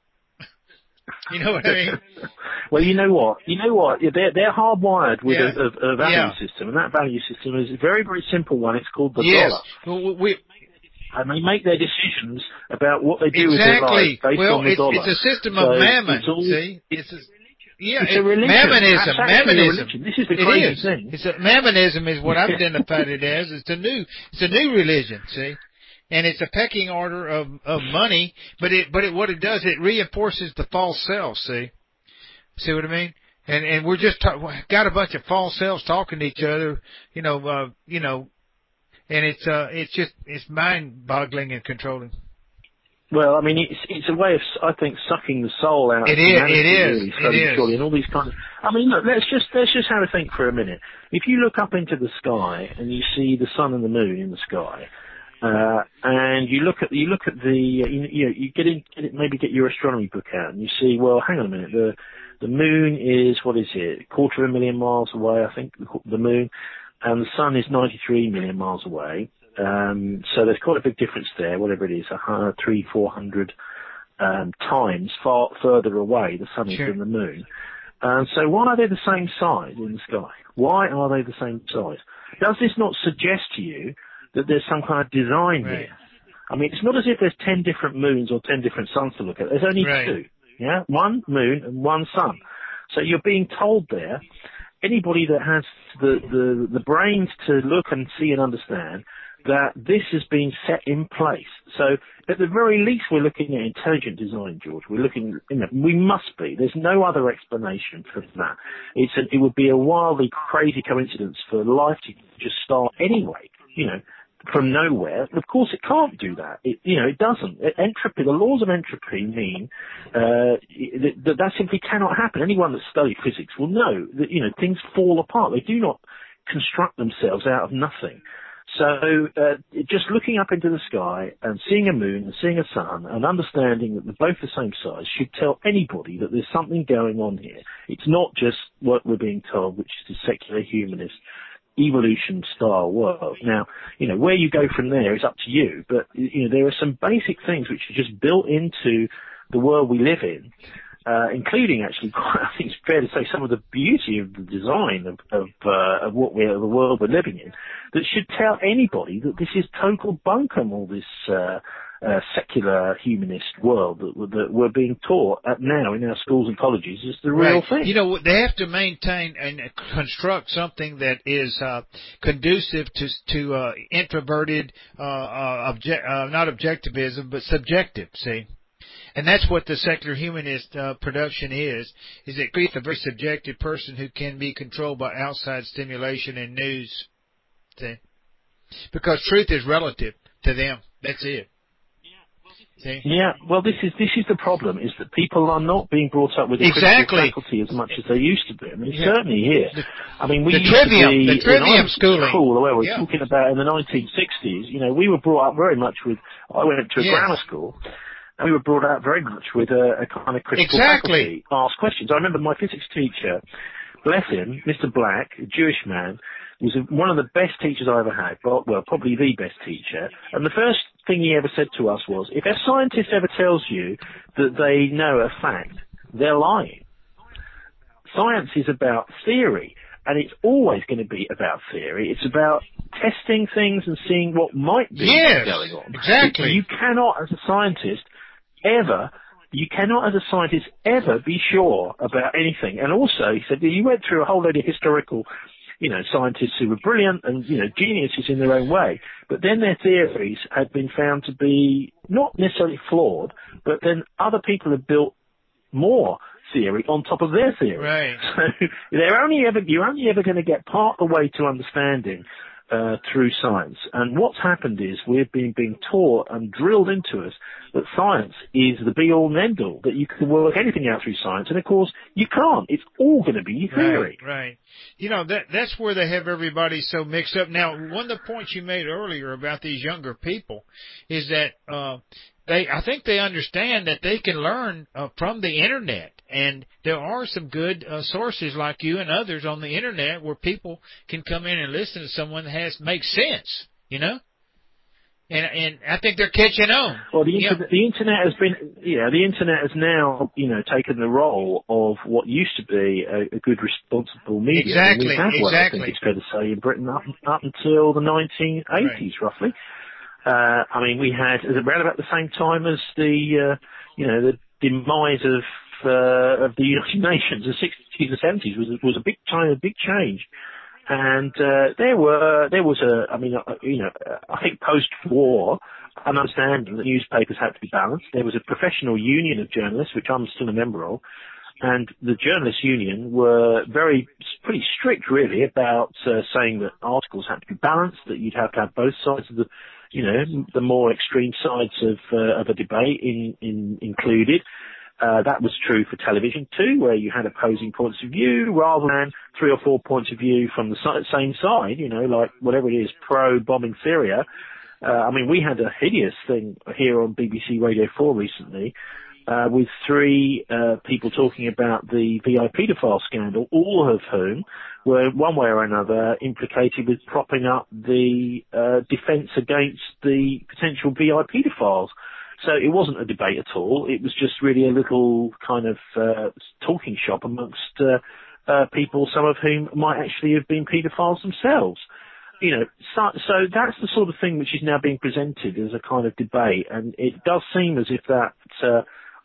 You know what I mean? Well, you know what? You know what? They're they're hardwired with yeah. a, a, a value yeah. system, and that value system is a very very simple one. It's called the yes. dollar. Well, we. And they make their decisions about what they do exactly. with their lives based well, on the it's, dollar. it's a system so of mammon. It's all, see, it's a, yeah, it's a religion. Mammonism. That's Mammonism. A religion. This is the it crazy is. thing. It's a, mammonism is what I've identified it as. It's a new, it's a new religion. See, and it's a pecking order of of money. But it, but it, what it does, it reinforces the false self. See, see what I mean? And and we're just ta- got a bunch of false selves talking to each other. You know, uh, you know. And it's uh, it's just it's mind-boggling and controlling. Well, I mean, it's it's a way of, I think, sucking the soul out it of is, humanity. It is. Really, it slowly, is. surely, and all these kinds of. I mean, look, let's just let's just have a think for a minute. If you look up into the sky and you see the sun and the moon in the sky, uh, and you look at you look at the you, you know you get in get it, maybe get your astronomy book out and you see, well, hang on a minute, the the moon is what is it, a quarter of a million miles away, I think, the moon. And the sun is ninety-three million miles away. Um, so there's quite a big difference there, whatever it is, a hundred, three, four hundred um, times far further away the sun is sure. than the moon. And so why are they the same size in the sky? Why are they the same size? Does this not suggest to you that there's some kind of design right. here? I mean, it's not as if there's ten different moons or ten different suns to look at. There's only right. two. Yeah, one moon and one sun. So you're being told there. Anybody that has the, the, the brains to look and see and understand that this has been set in place. So at the very least we're looking at intelligent design, George. We're looking, you know, we must be. There's no other explanation for that. It's a, it would be a wildly crazy coincidence for life to just start anyway, you know, from nowhere. Of course it can't do that. It, you know, it doesn't. Entropy, the laws of entropy mean uh, that that simply cannot happen. Anyone that's studied physics will know that, you know, things fall apart. They do not construct themselves out of nothing. So uh, just looking up into the sky and seeing a moon and seeing a sun and understanding that they're both the same size should tell anybody that there's something going on here. It's not just what we're being told, which is the secular humanist evolution style world. Now, you know, where you go from there is up to you, but, you know, there are some basic things which are just built into the world we live in, uh, including actually, I think it's fair to say, some of the beauty of the design of, of, uh, of what we're, the world we're living in, that should tell anybody that this is total bunkum, all this, uh, Uh, secular humanist world that, that we're being taught at now in our schools and colleges is the real right. thing. You know, they have to maintain and construct something that is uh, conducive to to uh, introverted, uh, uh, obje- uh, not objectivism, but subjective. See, and that's what the secular humanist uh, production is. Is it creates a very subjective person who can be controlled by outside stimulation and news. See, because truth is relative to them. That's it. See? Yeah, well, this is this is the problem: is that people are not being brought up with the exactly. critical faculty as much as they used to be. I mean, yeah. certainly here. The, I mean, we the used trivium, to be the trivium in schooling. School, where we're yeah. talking about in the nineteen sixties. You know, we were brought up very much with. I went to a yes. grammar school, and we were brought up very much with a, a kind of critical exactly. faculty, ask questions. I remember my physics teacher, bless him, Mister Black, a Jewish man, was one of the best teachers I ever had. Well, well, probably the best teacher. And the first thing he ever said to us was, if a scientist ever tells you that they know a fact, they're lying. Science is about theory, and it's always going to be about theory. It's about testing things and seeing what might be yes, going on. Exactly. You cannot, as a scientist, ever, you cannot as a scientist ever be sure about anything. And also, he said, you went through a whole load of historical, you know, scientists who were brilliant and, you know, geniuses in their own way. But then their theories had been found to be not necessarily flawed, but then other people had built more theory on top of their theory. Right. So they're only ever, you're only ever going to get part of the way to understanding uh, through science. And what's happened is we've been being taught and drilled into us that science is the be-all and end-all, that you can work anything out through science. And, of course, you can't. It's all going to be theory. Right, right. You know, that that's where they have everybody so mixed up. Now, one of the points you made earlier about these younger people is that uh, they, I think they understand that they can learn uh, from the Internet. And there are some good uh, sources like you and others on the Internet where people can come in and listen to someone that has makes sense, you know? And and I think they're catching on. Well, the, yeah. inter- the internet has been, yeah, the internet has now, you know, taken the role of what used to be a, a good, responsible media. Exactly, and we have, exactly. Well, I think it's fair to say in Britain up, up until the nineteen eighties, right. roughly. Uh, I mean, we had around about the same time as the, uh, you know, the demise of uh, of the United Nations. The sixties and seventies was was a big time, a big change. And uh, there were, there was a, I mean, uh, you know, uh, I think post-war, an understanding that newspapers had to be balanced. There was a professional union of journalists, which I'm still a member of, and the journalists' union were very, pretty strict, really, about uh, saying that articles had to be balanced, that you'd have to have both sides of the, you know, the more extreme sides of uh, of a debate in, in included. Uh, that was true for television too, where you had opposing points of view rather than three or four points of view from the same side, you know, like whatever it is, pro-bombing Syria. Uh, I mean, we had a hideous thing here on B B C Radio four recently, uh, with three uh, people talking about the V I paedophile scandal, all of whom were one way or another implicated with propping up the uh, defence against the potential V I paedophiles. So it wasn't a debate at all. It was just really a little kind of uh, talking shop amongst uh, uh, people, some of whom might actually have been paedophiles themselves. You know, so, so that's the sort of thing which is now being presented as a kind of debate, and it does seem as if that uh,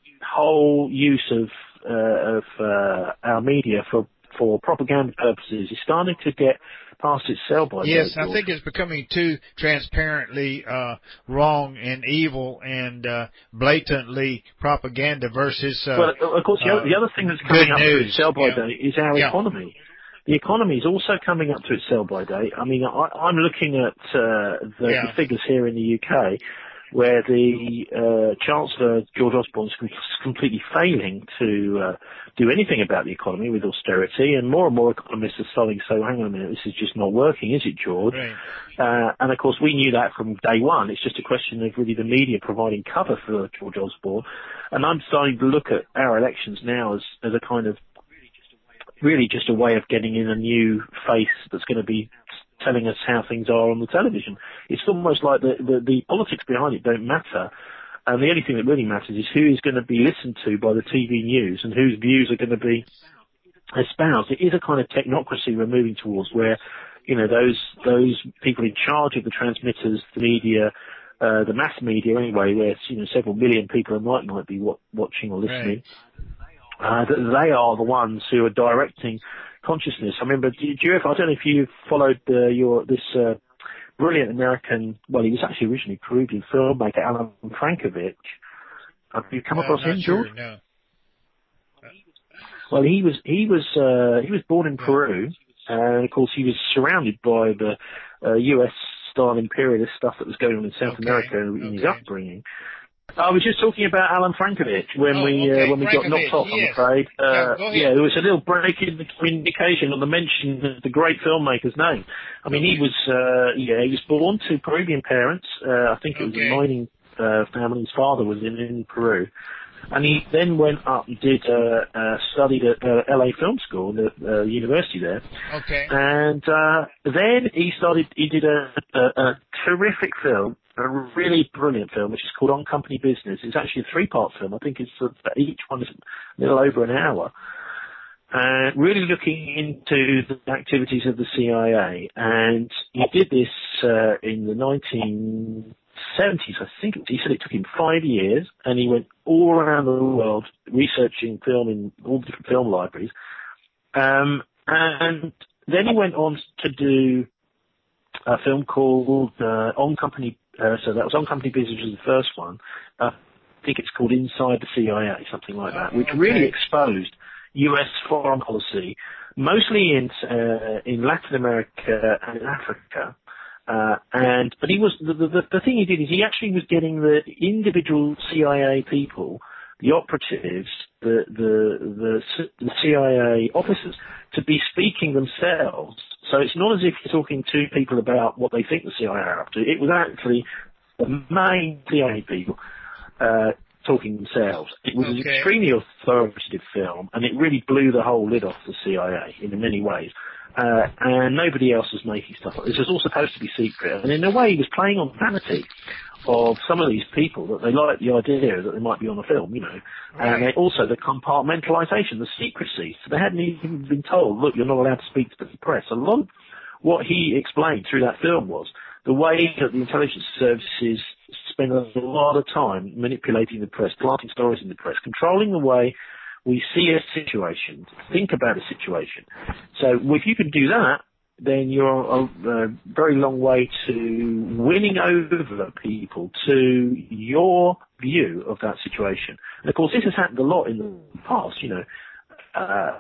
whole use of uh, of uh, our media for for propaganda purposes is starting to get past its sell-by date. Yes, I think it's becoming too transparently uh, wrong and evil and uh, blatantly propaganda versus uh, well, of course, the, uh, other, the other thing that's coming up news. to its sell-by yeah. date is our yeah. economy. The economy is also coming up to its sell-by date. I mean, I, I'm looking at uh, the, yeah. the figures here in the U K, where the uh, Chancellor, George Osborne, is completely failing to uh, do anything about the economy with austerity, and more and more economists are starting to say, well, hang on a minute, this is just not working, is it, George? Right. Uh, and, of course, we knew that from day one. It's just a question of really the media providing cover for George Osborne. And I'm starting to look at our elections now as, as a kind of really just a way of getting in a new face that's going to be telling us how things are on the television. It's almost like the, the, the politics behind it don't matter. And the only thing that really matters is who is going to be listened to by the T V news and whose views are going to be espoused. It is a kind of technocracy we're moving towards where, you know, those those people in charge of the transmitters, the media, uh, the mass media anyway, where, you know, several million people a night might be w- watching or listening, right. uh, they are the ones who are directing consciousness. I remember, do you ever, I don't know if you followed uh, your this uh, brilliant American, well, he was actually originally Peruvian filmmaker, Alan Frankovich. Have you come uh, across him, George? Sure, no. Well, he was he was uh, he was born in Peru, and of course he was surrounded by the uh, U S style imperialist stuff that was going on in South okay. America in okay. his upbringing. I was just talking about Alan Frankovich when oh, we okay. uh, when we got knocked off. yes. I'm afraid. Uh, yeah, yeah, there was a little break in the communication on the mention of the great filmmaker's name. I mean, he was uh, yeah he was born to Peruvian parents. Uh, I think it was okay. a mining uh, family. His father was in, in Peru. And he then went up and did uh, uh, studied at uh, L A Film School, the uh, university there. Okay. And uh, then he started. He did a, a, a terrific film, a really brilliant film, which is called On Company Business. It's actually a three-part film. I think it's uh, each one is a little over an hour. Uh, really looking into the activities of the C I A, and he did this uh, in the nineteen seventies, I think. He said it took him five years, and he went all around the world researching film in all the different film libraries. Um, and then he went on to do a film called uh, On Company. Uh, so that was On Company Business, was the first one. Uh, I think it's called Inside the C I A, something like that, which okay. really exposed U S foreign policy, mostly in uh, in Latin America and in Africa. Uh, and but he was the, the the thing he did is he actually was getting the individual C I A people, the operatives, the the the, the C I A officers, to be speaking themselves. So it's not as if you're talking to people about what they think the C I A are up to. It was actually the main C I A people uh, talking themselves. It was okay. an extremely authoritative film, and it really blew the whole lid off the C I A in many ways. Uh, and nobody else was making stuff like this. It was all supposed to be secret. And in a way, he was playing on vanity of some of these people, that they liked the idea that they might be on a film, you know. Right. And they also the compartmentalisation, the secrecy. So they hadn't even been told, look, you're not allowed to speak to the press. A lot of what he explained through that film was the way that the intelligence services spend a lot of time manipulating the press, planting stories in the press, controlling the way we see a situation, think about a situation. So if you can do that, then you're a, a very long way to winning over people to your view of that situation. And of course, this has happened a lot in the past, you know, uh,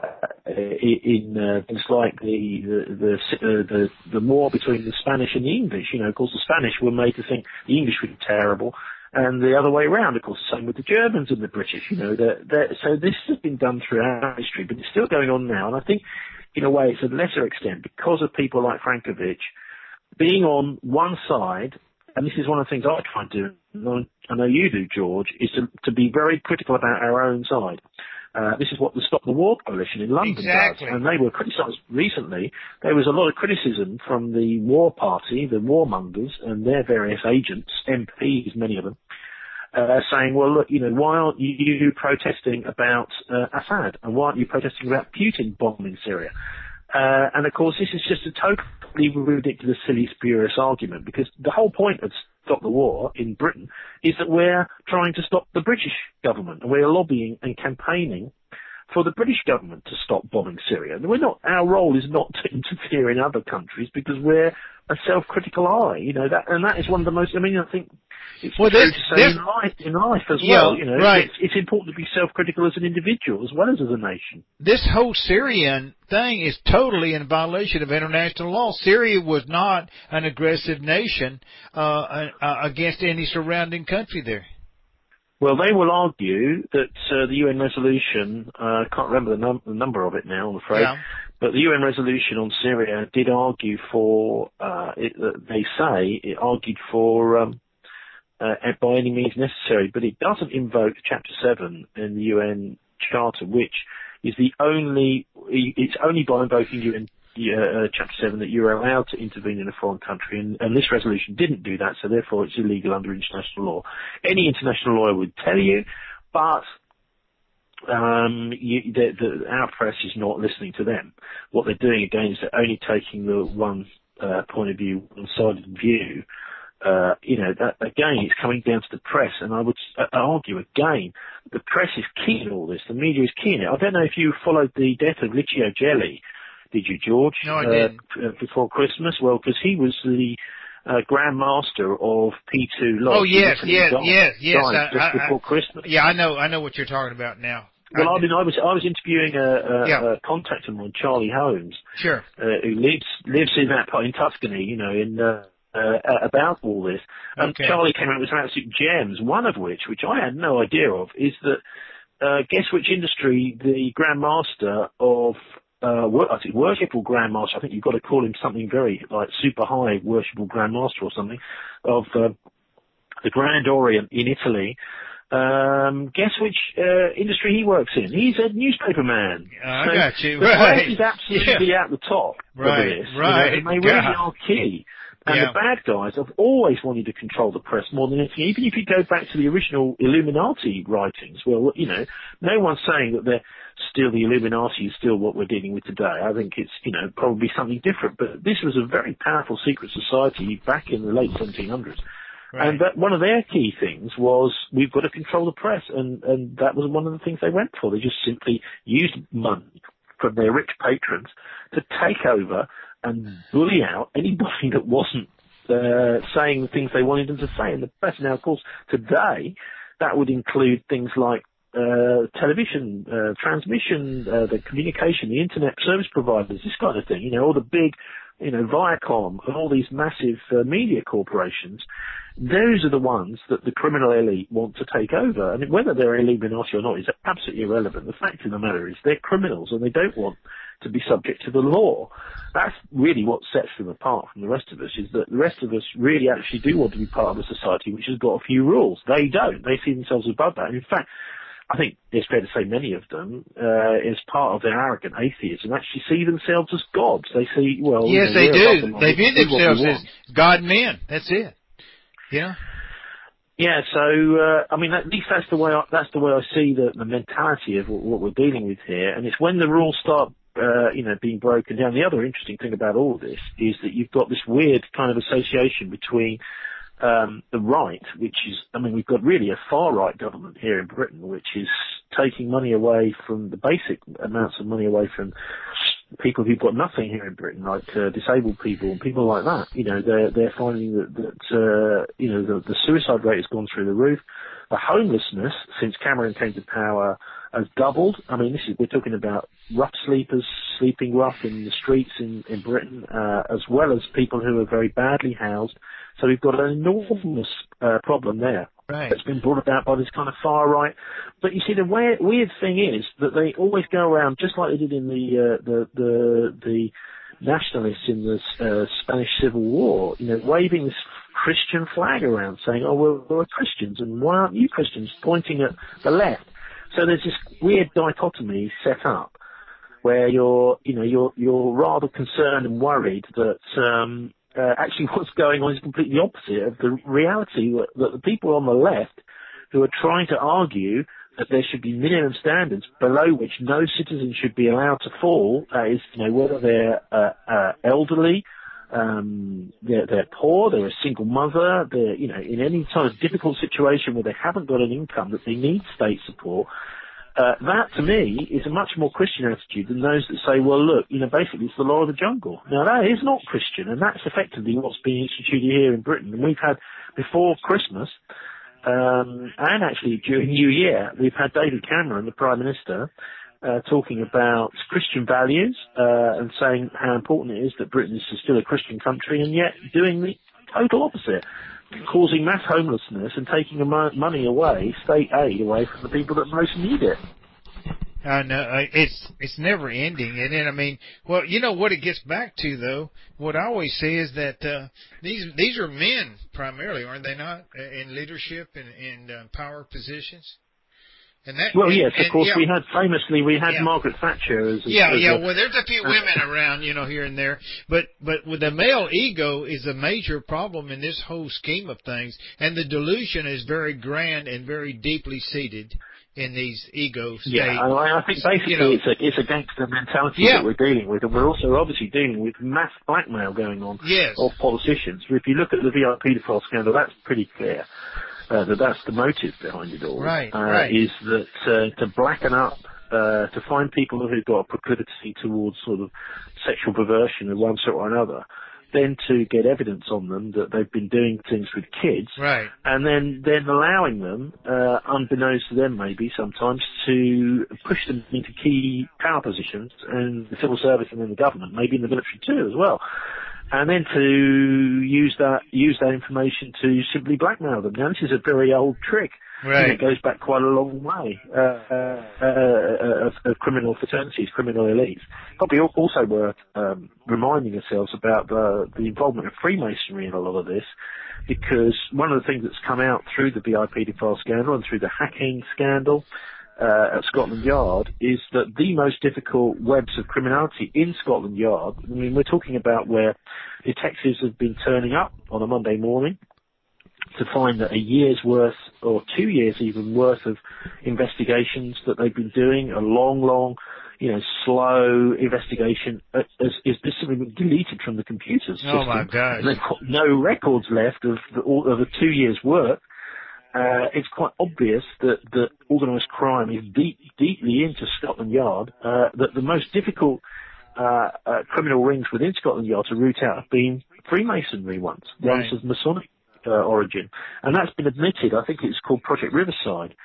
in uh, things like the the, the the the war between the Spanish and the English. You know, of course, the Spanish were made to think the English were terrible, and the other way around, of course, the same with the Germans and the British, you know. They're, they're, so this has been done throughout history, but it's still going on now. And I think, in a way, it's a lesser extent because of people like Frankovich being on one side, and this is one of the things I try and do, and I know you do, George, is to, to be very critical about our own side. Uh, this is what the Stop the War Coalition in London exactly. does. And they were criticised recently. There was a lot of criticism from the War Party, the warmongers, and their various agents, M Ps, many of them, uh, saying, well, look, you know, why aren't you protesting about uh, Assad? And why aren't you protesting about Putin bombing Syria? Uh, and, of course, this is just a totally ridiculous, silly, spurious argument, because the whole point of Stop the War in Britain is that we're trying to stop the British government, and we're lobbying and campaigning for the British government to stop bombing Syria. And we're not, our role is not to interfere in other countries because we're a self-critical eye, you know, that, and that is one of the most, I mean, I think it's well, true this, to say this, in life, in life as yeah, well, you know, right. it's, it's important to be self-critical as an individual as well as as a nation. This whole Syrian thing is totally in violation of international law. Syria was not an aggressive nation uh, uh, against any surrounding country there. Well, they will argue that uh, the U N resolution, I uh, can't remember the, num- the number of it now, I'm afraid, yeah. but the U N resolution on Syria did argue for, uh, it, they say, it argued for um, uh, by any means necessary, but it doesn't invoke Chapter seven in the U N Charter, which is the only, it's only by invoking U N Uh, Chapter seven that you're allowed to intervene in a foreign country, and, and this resolution didn't do that, so therefore it's illegal under international law. Any international lawyer would tell you, but um, you, the, the, our press is not listening to them. What they're doing, again, is they're only taking the one uh, point of view, one-sided view. Uh, you know, that, again, it's coming down to the press, and I would uh, argue again, the press is key in all this, the media is key in it. I don't know if you followed the death of Licio Gelli. Did you, George? No, I uh, didn't. Uh, before Christmas? Well, because he was the uh, Grand Master of P two Lodge. Oh, yes, yes, died, yes, yes. died I, just I, before I, Christmas. Yeah, I know, I know what you're talking about now. Well, I, I mean, I was I was interviewing a, a, yeah. a contact of mine, Charlie Holmes, sure, uh, who lives lives in that part in Tuscany, you know, in uh, uh, about all this. And okay. Charlie came out with some absolute gems. One of which, which I had no idea of, is that uh, guess which industry the Grand Master of Uh, I think worshipful Grandmaster, I think you've got to call him something very, like, super high worshipful Grandmaster or something, of uh, the Grand Orient in Italy. Um, guess which uh, industry he works in? He's a newspaper man. I so got you. The right. press is absolutely yeah. at the top right. of this. Right. You know, and they really God. are key. And yeah. the bad guys have always wanted to control the press more than anything. Even if you go back to the original Illuminati writings, well, you know, no one's saying that they're still the Illuminati is still what we're dealing with today. I think it's, you know, probably something different. But this was a very powerful secret society back in the late seventeen hundreds. Right. And that one of their key things was we've got to control the press, and, and that was one of the things they went for. They just simply used money from their rich patrons to take over and bully out anybody that wasn't uh, saying the things they wanted them to say in the press. Now, of course, today that would include things like uh, television, uh, transmission, uh, the communication, the internet service providers, this kind of thing. You know, all the big, you know, Viacom and all these massive uh, media corporations. Those are the ones that the criminal elite want to take over. And whether they're Illuminati or not is absolutely irrelevant. The fact of the matter is they're criminals and they don't want to be subject to the law. That's really what sets them apart from the rest of us, is that the rest of us really actually do want to be part of a society which has got a few rules. They don't. They see themselves above that. And in fact, I think it's fair to say many of them, uh, as part of their arrogant atheism, actually see themselves as gods. They see, well... Yes, you know, they we're do. above They them. view We do what we themselves want. as God men. That's it. Yeah. Yeah, so uh, I mean, at least that's the way I, that's the way I see the, the mentality of what, what we're dealing with here. And it's when the rules start, uh, you know, being broken down. The other interesting thing about all of this is that you've got this weird kind of association between um, the right, which is, I mean, we've got really a far right government here in Britain, which is taking money away from the basic amounts of money away from people who've got nothing here in Britain, like uh, disabled people and people like that. You know, they're they're finding that that uh, you know the, the suicide rate has gone through the roof. The homelessness since Cameron came to power has doubled. I mean, this is we're talking about rough sleepers sleeping rough in the streets in in Britain, uh, as well as people who are very badly housed. So we've got an enormous uh, problem there. Right. It's been brought about by this kind of far right. But you see, the weird, weird thing is that they always go around, just like they did in the uh, the, the the nationalists in the uh, Spanish Civil War, you know, waving this Christian flag around, saying, "Oh, well, we're Christians, and why aren't you Christians?" Pointing at the left. So there's this weird dichotomy set up where you're, you know, you're you're rather concerned and worried that. Um, Uh, actually, what's going on is completely opposite of the reality that, that the people on the left who are trying to argue that there should be minimum standards below which no citizen should be allowed to fall, that is, you know, whether they're uh, uh, elderly, um, they're, they're poor, they're a single mother, they're, you know, in any kind of difficult situation where they haven't got an income, that they need state support. Uh, that, to me, is a much more Christian attitude than those that say, well, look, you know, basically it's the law of the jungle. Now, that is not Christian, and that's effectively what's being instituted here in Britain. And we've had, before Christmas, um, and actually during New Year, we've had David Cameron, the Prime Minister, uh, talking about Christian values, uh, and saying how important it is that Britain is still a Christian country, and yet doing the total opposite. Causing mass homelessness and taking the mo- money away, state aid away from the people that most need it. I know it's it's never ending, and then I mean, well, you know what it gets back to though. What I always say is that uh, these these are men primarily, aren't they not, in leadership and in uh, power positions? And that, well, and, yes, of and, course. yeah. We had famously we had Yeah. Margaret Thatcher as, as yeah, as yeah. a, Well, there's a few women around, you know, here and there, but but with the male ego is a major problem in this whole scheme of things, and the delusion is very grand and very deeply seated in these ego states. Yeah, and I, I think basically you know, it's a it's a gangster mentality yeah. that we're dealing with, and we're also obviously dealing with mass blackmail going on yes. of politicians. If you look at the V I P paedophile scandal, that's pretty clear. Uh, that that's the motive behind it all. Right, uh, right. Is that uh, to blacken up, uh, to find people who've got a proclivity towards sort of sexual perversion of one sort or another, then to get evidence on them that they've been doing things with kids, right. and then then allowing them, uh, unbeknownst to them maybe sometimes, to push them into key power positions in the civil service and in the government, maybe in the military too as well. And then to use that use that information to simply blackmail them. Now, this is a very old trick. Right. It goes back quite a long way uh, uh, uh, of, of criminal fraternities, criminal elites. Probably also worth um, reminding ourselves about the, the involvement of Freemasonry in a lot of this, because one of the things that's come out through the V I P paedophile scandal and through the hacking scandal Uh, at Scotland Yard is that the most difficult webs of criminality in Scotland Yard, I mean, we're talking about where detectives have been turning up on a Monday morning to find that a year's worth, or two years even, worth of investigations that they've been doing, a long, long you know, slow investigation uh, is, is this simply been deleted from the computer system. Oh my gosh! And they've got no records left of the, all of the two years' work. Uh, it's quite obvious that, that organised crime is deep, deeply into Scotland Yard. Uh, that the most difficult uh, uh, criminal rings within Scotland Yard to root out have been Freemasonry ones, right. ones of Masonic uh, origin, and that's been admitted. I think it's called Project Riverside.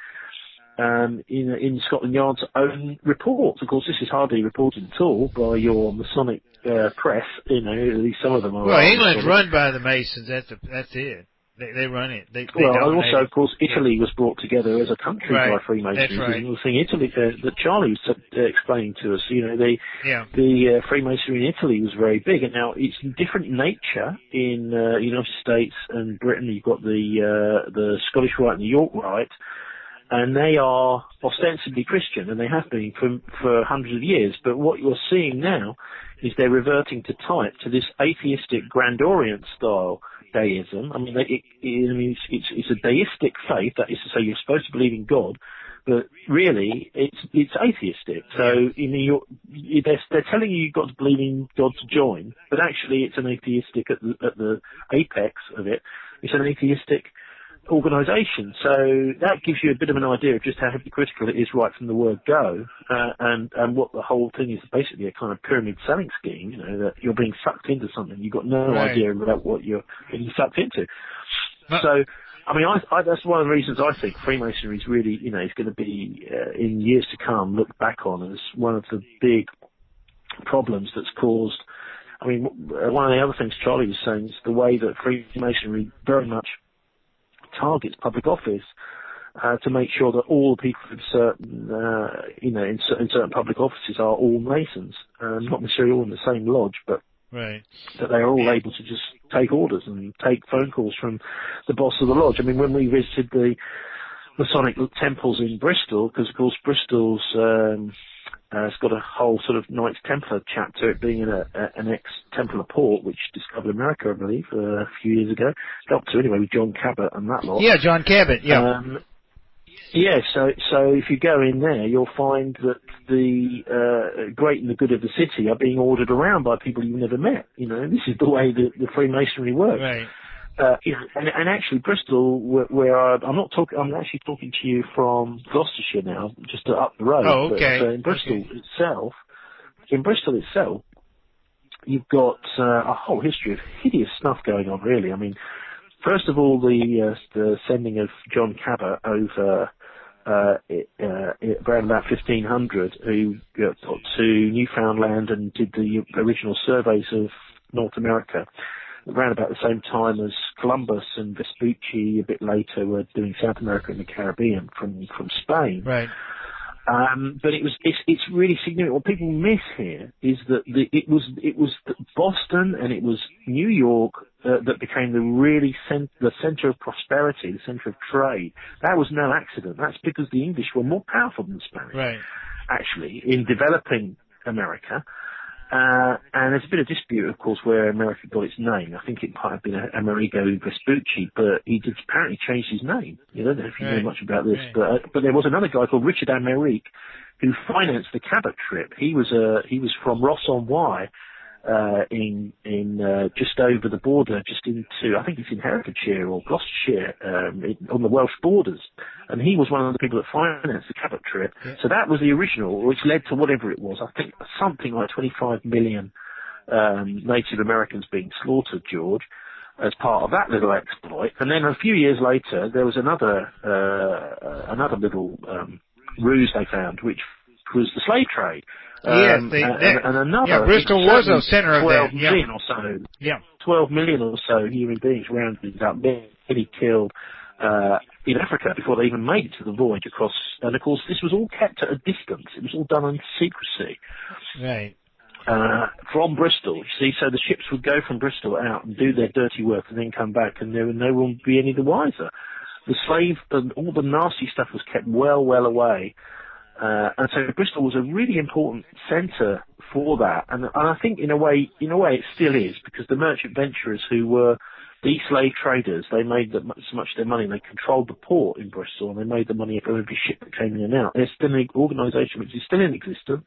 Um, in, in Scotland Yard's own reports. Of course, this is hardly reported at all by your Masonic uh, press. You know, at least some of them are. Well, England's run by the Masons. That's a, that's it. They, they run it. They, they well, and also, it. of course, Italy yeah. was brought together as a country right. by Freemasons. That's right. And the thing Italy uh, that Charlie was uh, explaining to us, you know, the yeah. the uh, Freemasonry in Italy was very big, and now it's different nature in uh, the United States and Britain. You've got the uh, the Scottish Rite and the York Rite. And they are ostensibly Christian, and they have been for, for hundreds of years. But what you're seeing now is they're reverting to type, to this atheistic Grandorient style deism. I mean, it, it, I mean it's, it's, it's a deistic faith, that is to say you're supposed to believe in God, but really it's it's atheistic. So you know, you're, they're, they're telling you you've got to believe in God to join, but actually it's an atheistic at the, at the apex of it. It's an atheistic organisation. So that gives you a bit of an idea of just how hypocritical it is right from the word go, uh, and and what the whole thing is basically a kind of pyramid selling scheme. You know, that you're being sucked into something you've got no right. idea about what you're being sucked into. But, so, I mean, I, I, that's one of the reasons I think Freemasonry is really, you know, is going to be uh, in years to come looked back on as one of the big problems that's caused. I mean, one of the other things Charlie was saying is the way that Freemasonry very much targets public office uh, to make sure that all the people in certain, uh, you know, in, in certain public offices are all Masons, uh, not necessarily all in the same lodge, but right. that they are all able to just take orders and take phone calls from the boss of the lodge. I mean, when we visited the Masonic temples in Bristol, because of course Bristol's um, Uh, it's got a whole sort of Knights Templar chapter, it being in a, a, an ex-Templar port, which discovered America, I believe, uh, a few years ago. Helped to anyway with John Cabot and that lot. Yeah, John Cabot, yeah. Um, yeah, so so if you go in there, you'll find that the uh, great and the good of the city are being ordered around by people you've never met. You know, this is the way that the Freemasonry works. Right. Uh, you know, and, and actually Bristol, where, where I, I'm not talking, I'm actually talking to you from Gloucestershire now, just up the road. Oh, okay. But uh, in Bristol okay. itself, in Bristol itself, you've got uh, a whole history of hideous stuff going on, really. I mean, first of all, the, uh, the sending of John Cabot over uh, it, uh, it, around about fifteen hundred, who got to Newfoundland and did the original surveys of North America. Around about the same time as Columbus and Vespucci, a bit later, were doing South America and the Caribbean from from Spain. Right. Um, but it was it's it's really significant. What people miss here is that the, it was it was Boston and it was New York uh, that became the really cent- the center of prosperity, the center of trade. That was no accident. That's because the English were more powerful than the Spanish, right. actually, in developing America. Uh, and there's a bit of dispute, of course, where America got its name. I think it might have been Amerigo Vespucci, but he did apparently change his name. You don't know if you right. know much about this, right. but uh, but there was another guy called Richard Amerique who financed the Cabot trip. He was uh, he was from Ross-on-Wye, uh, in in uh, just over the border, just into I think it's in Herefordshire or Gloucestershire, um, in, on the Welsh borders. And he was one of the people that financed the Cabot trip. Yeah. So that was the original, which led to whatever it was. I think something like twenty-five million um, Native Americans being slaughtered, George, as part of that little exploit. And then a few years later, there was another uh, another little um, ruse they found, which was the slave trade. Yes, Um, they, and, that, and another, yeah, Bristol was a center of twelve that. Yeah. million or so. Yeah. twelve million or so human beings rounded up, nearly killed uh, in Africa before they even made it to the voyage across. And of course, this was all kept at a distance. It was all done in secrecy. Right. Uh, from Bristol, you see, so the ships would go from Bristol out and do their dirty work and then come back, and there would no one be any the wiser. The slave and all the nasty stuff was kept well, well away. Uh, and so Bristol was a really important centre for that, and, and I think in a way, in a way, it still is, because the merchant venturers who were these slave traders, they made the, so much of their money, and they controlled the port in Bristol, and they made the money for every ship that came in and out. There's still an organisation which is still in existence,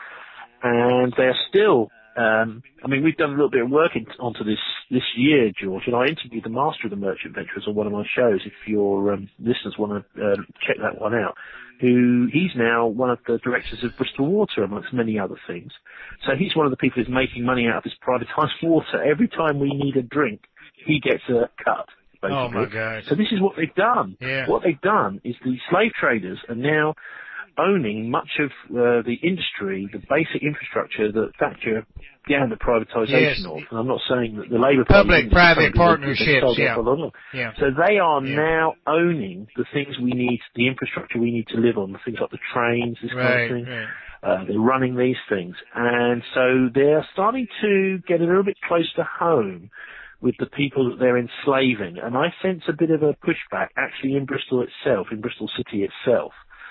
and they are still, um, I mean, we've done a little bit of work in, onto this this year, George, and I interviewed the master of the Merchant Venturers on one of my shows, if your um, listeners want to uh, check that one out, who he's now one of the directors of Bristol Water, amongst many other things. So he's one of the people who's making money out of this privatised water. Every time we need a drink, he gets a cut, basically. Oh, my gosh. So this is what they've done. Yeah. What they've done is the slave traders are now owning much of uh, the industry, the basic infrastructure that Thatcher began the privatisation Yes. of. And I'm not saying that the Labour Party... Public-private partnerships, yeah. yeah. So they are yeah. now owning the things we need, the infrastructure we need to live on, the things like the trains, this right, kind of thing. Right. Uh, they're running these things. And so they're starting to get a little bit close to home with the people that they're enslaving. And I sense a bit of a pushback actually in Bristol itself, in Bristol City itself,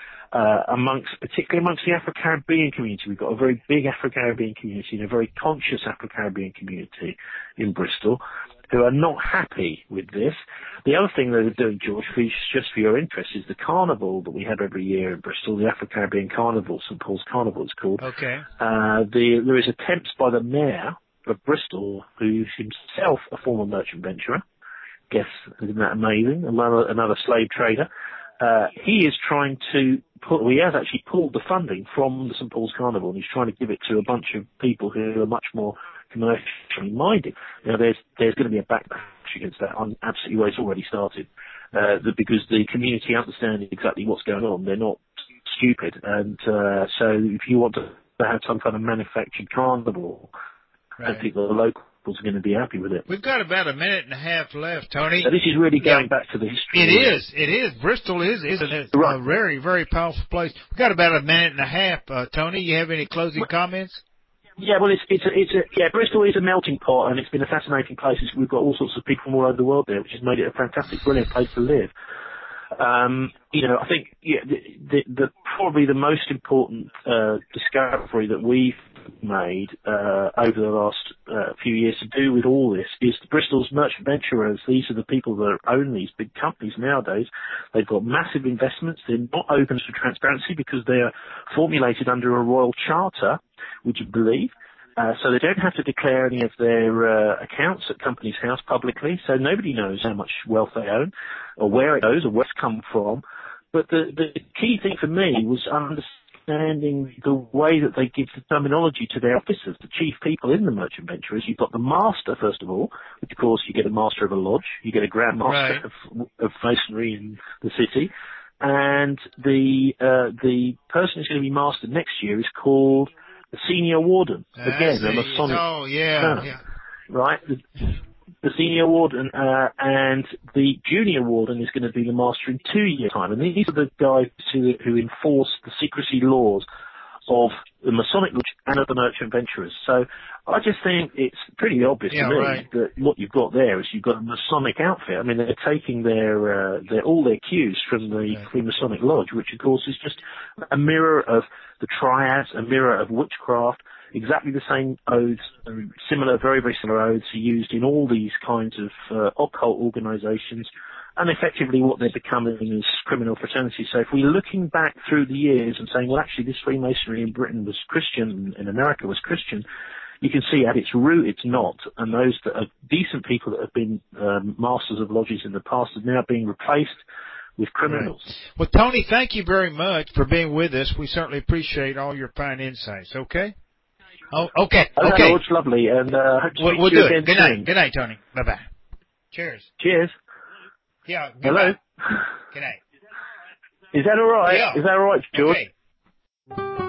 uh, amongst, particularly amongst the Afro-Caribbean community. We've got a very big Afro-Caribbean community and a very conscious Afro-Caribbean community in Bristol who are not happy with this. The other thing they're doing, George, for, just for your interest, is the carnival that we have every year in Bristol, the Afro-Caribbean Carnival, St Paul's Carnival it's called. Okay. Uh, the, there is attempts by the mayor of Bristol, who's himself a former merchant venturer. Guess, isn't that amazing? Another, another slave trader. Uh, he is trying to put, well, he has actually pulled the funding from the St Paul's Carnival, and he's trying to give it to a bunch of people who are much more commercially minded. Now, there's, there's going to be a backlash against that. I'm absolutely well, it's already started, uh, because the community understand exactly what's going on. They're not stupid. And, uh, so if you want to have some kind of manufactured carnival, right. I think the locals are going to be happy with it. We've got about a minute and a half left, Tony. So this is really going yeah. back to the history. It is. It is. Bristol is, isn't it? Right. A very, very powerful place. We've got about a minute and a half. Uh, Tony, you have any closing well, comments? Yeah, well, it's it's a, it's a, yeah, Bristol is a melting pot, and it's been a fascinating place. We've got all sorts of people from all over the world there, which has made it a fantastic, brilliant place to live. Um, you know, I think yeah, the, the, the probably the most important uh, discovery that we've made uh, over the last uh, few years to do with all this is Bristol's merchant venturers. These are the people that own these big companies nowadays. They've got massive investments. They're not open to transparency because they are formulated under a royal charter, would you believe? Uh, so they don't have to declare any of their uh, accounts at Companies House publicly, so nobody knows how much wealth they own or where it goes or where it's come from. But the, the key thing for me was understanding the way that they give the terminology to their officers, the chief people in the merchant venturers. You've got the master, first of all, which of course you get a master of a lodge, you get a grand master right. of, of masonry in the city, and the uh, the person who's going to be master next year is called the senior warden. Again, a Masonic oh, yeah, term, yeah. right? The, the senior warden uh, and the junior warden is going to be the master in two years' time. And these are the guys who, who enforce the secrecy laws of the Masonic Lodge and of the merchant venturers. So I just think it's pretty obvious yeah, to me right. that what you've got there is you've got a Masonic outfit. I mean, they're taking their, uh, their all their cues from the right. Freemasonic Lodge, which of course is just a mirror of the triads, a mirror of witchcraft. Exactly the same oaths, similar, very, very similar oaths are used in all these kinds of uh, occult organisations. And effectively what they're becoming is criminal fraternities. So if we're looking back through the years and saying, well, actually this Freemasonry in Britain was Christian, in America was Christian, you can see at its root it's not. And those that are decent people that have been um, masters of lodges in the past are now being replaced with criminals. Right. Well, Tony, thank you very much for being with us. We certainly appreciate all your fine insights, okay? Oh, okay, okay. okay. It's lovely, and uh, hope to we'll, speak we'll to you do again it. Good soon. night. Good night, Tony. Bye-bye. Cheers. Cheers. Yeah. Hello. Good night. Is that all right? Yeah. Is that all right, George? Okay.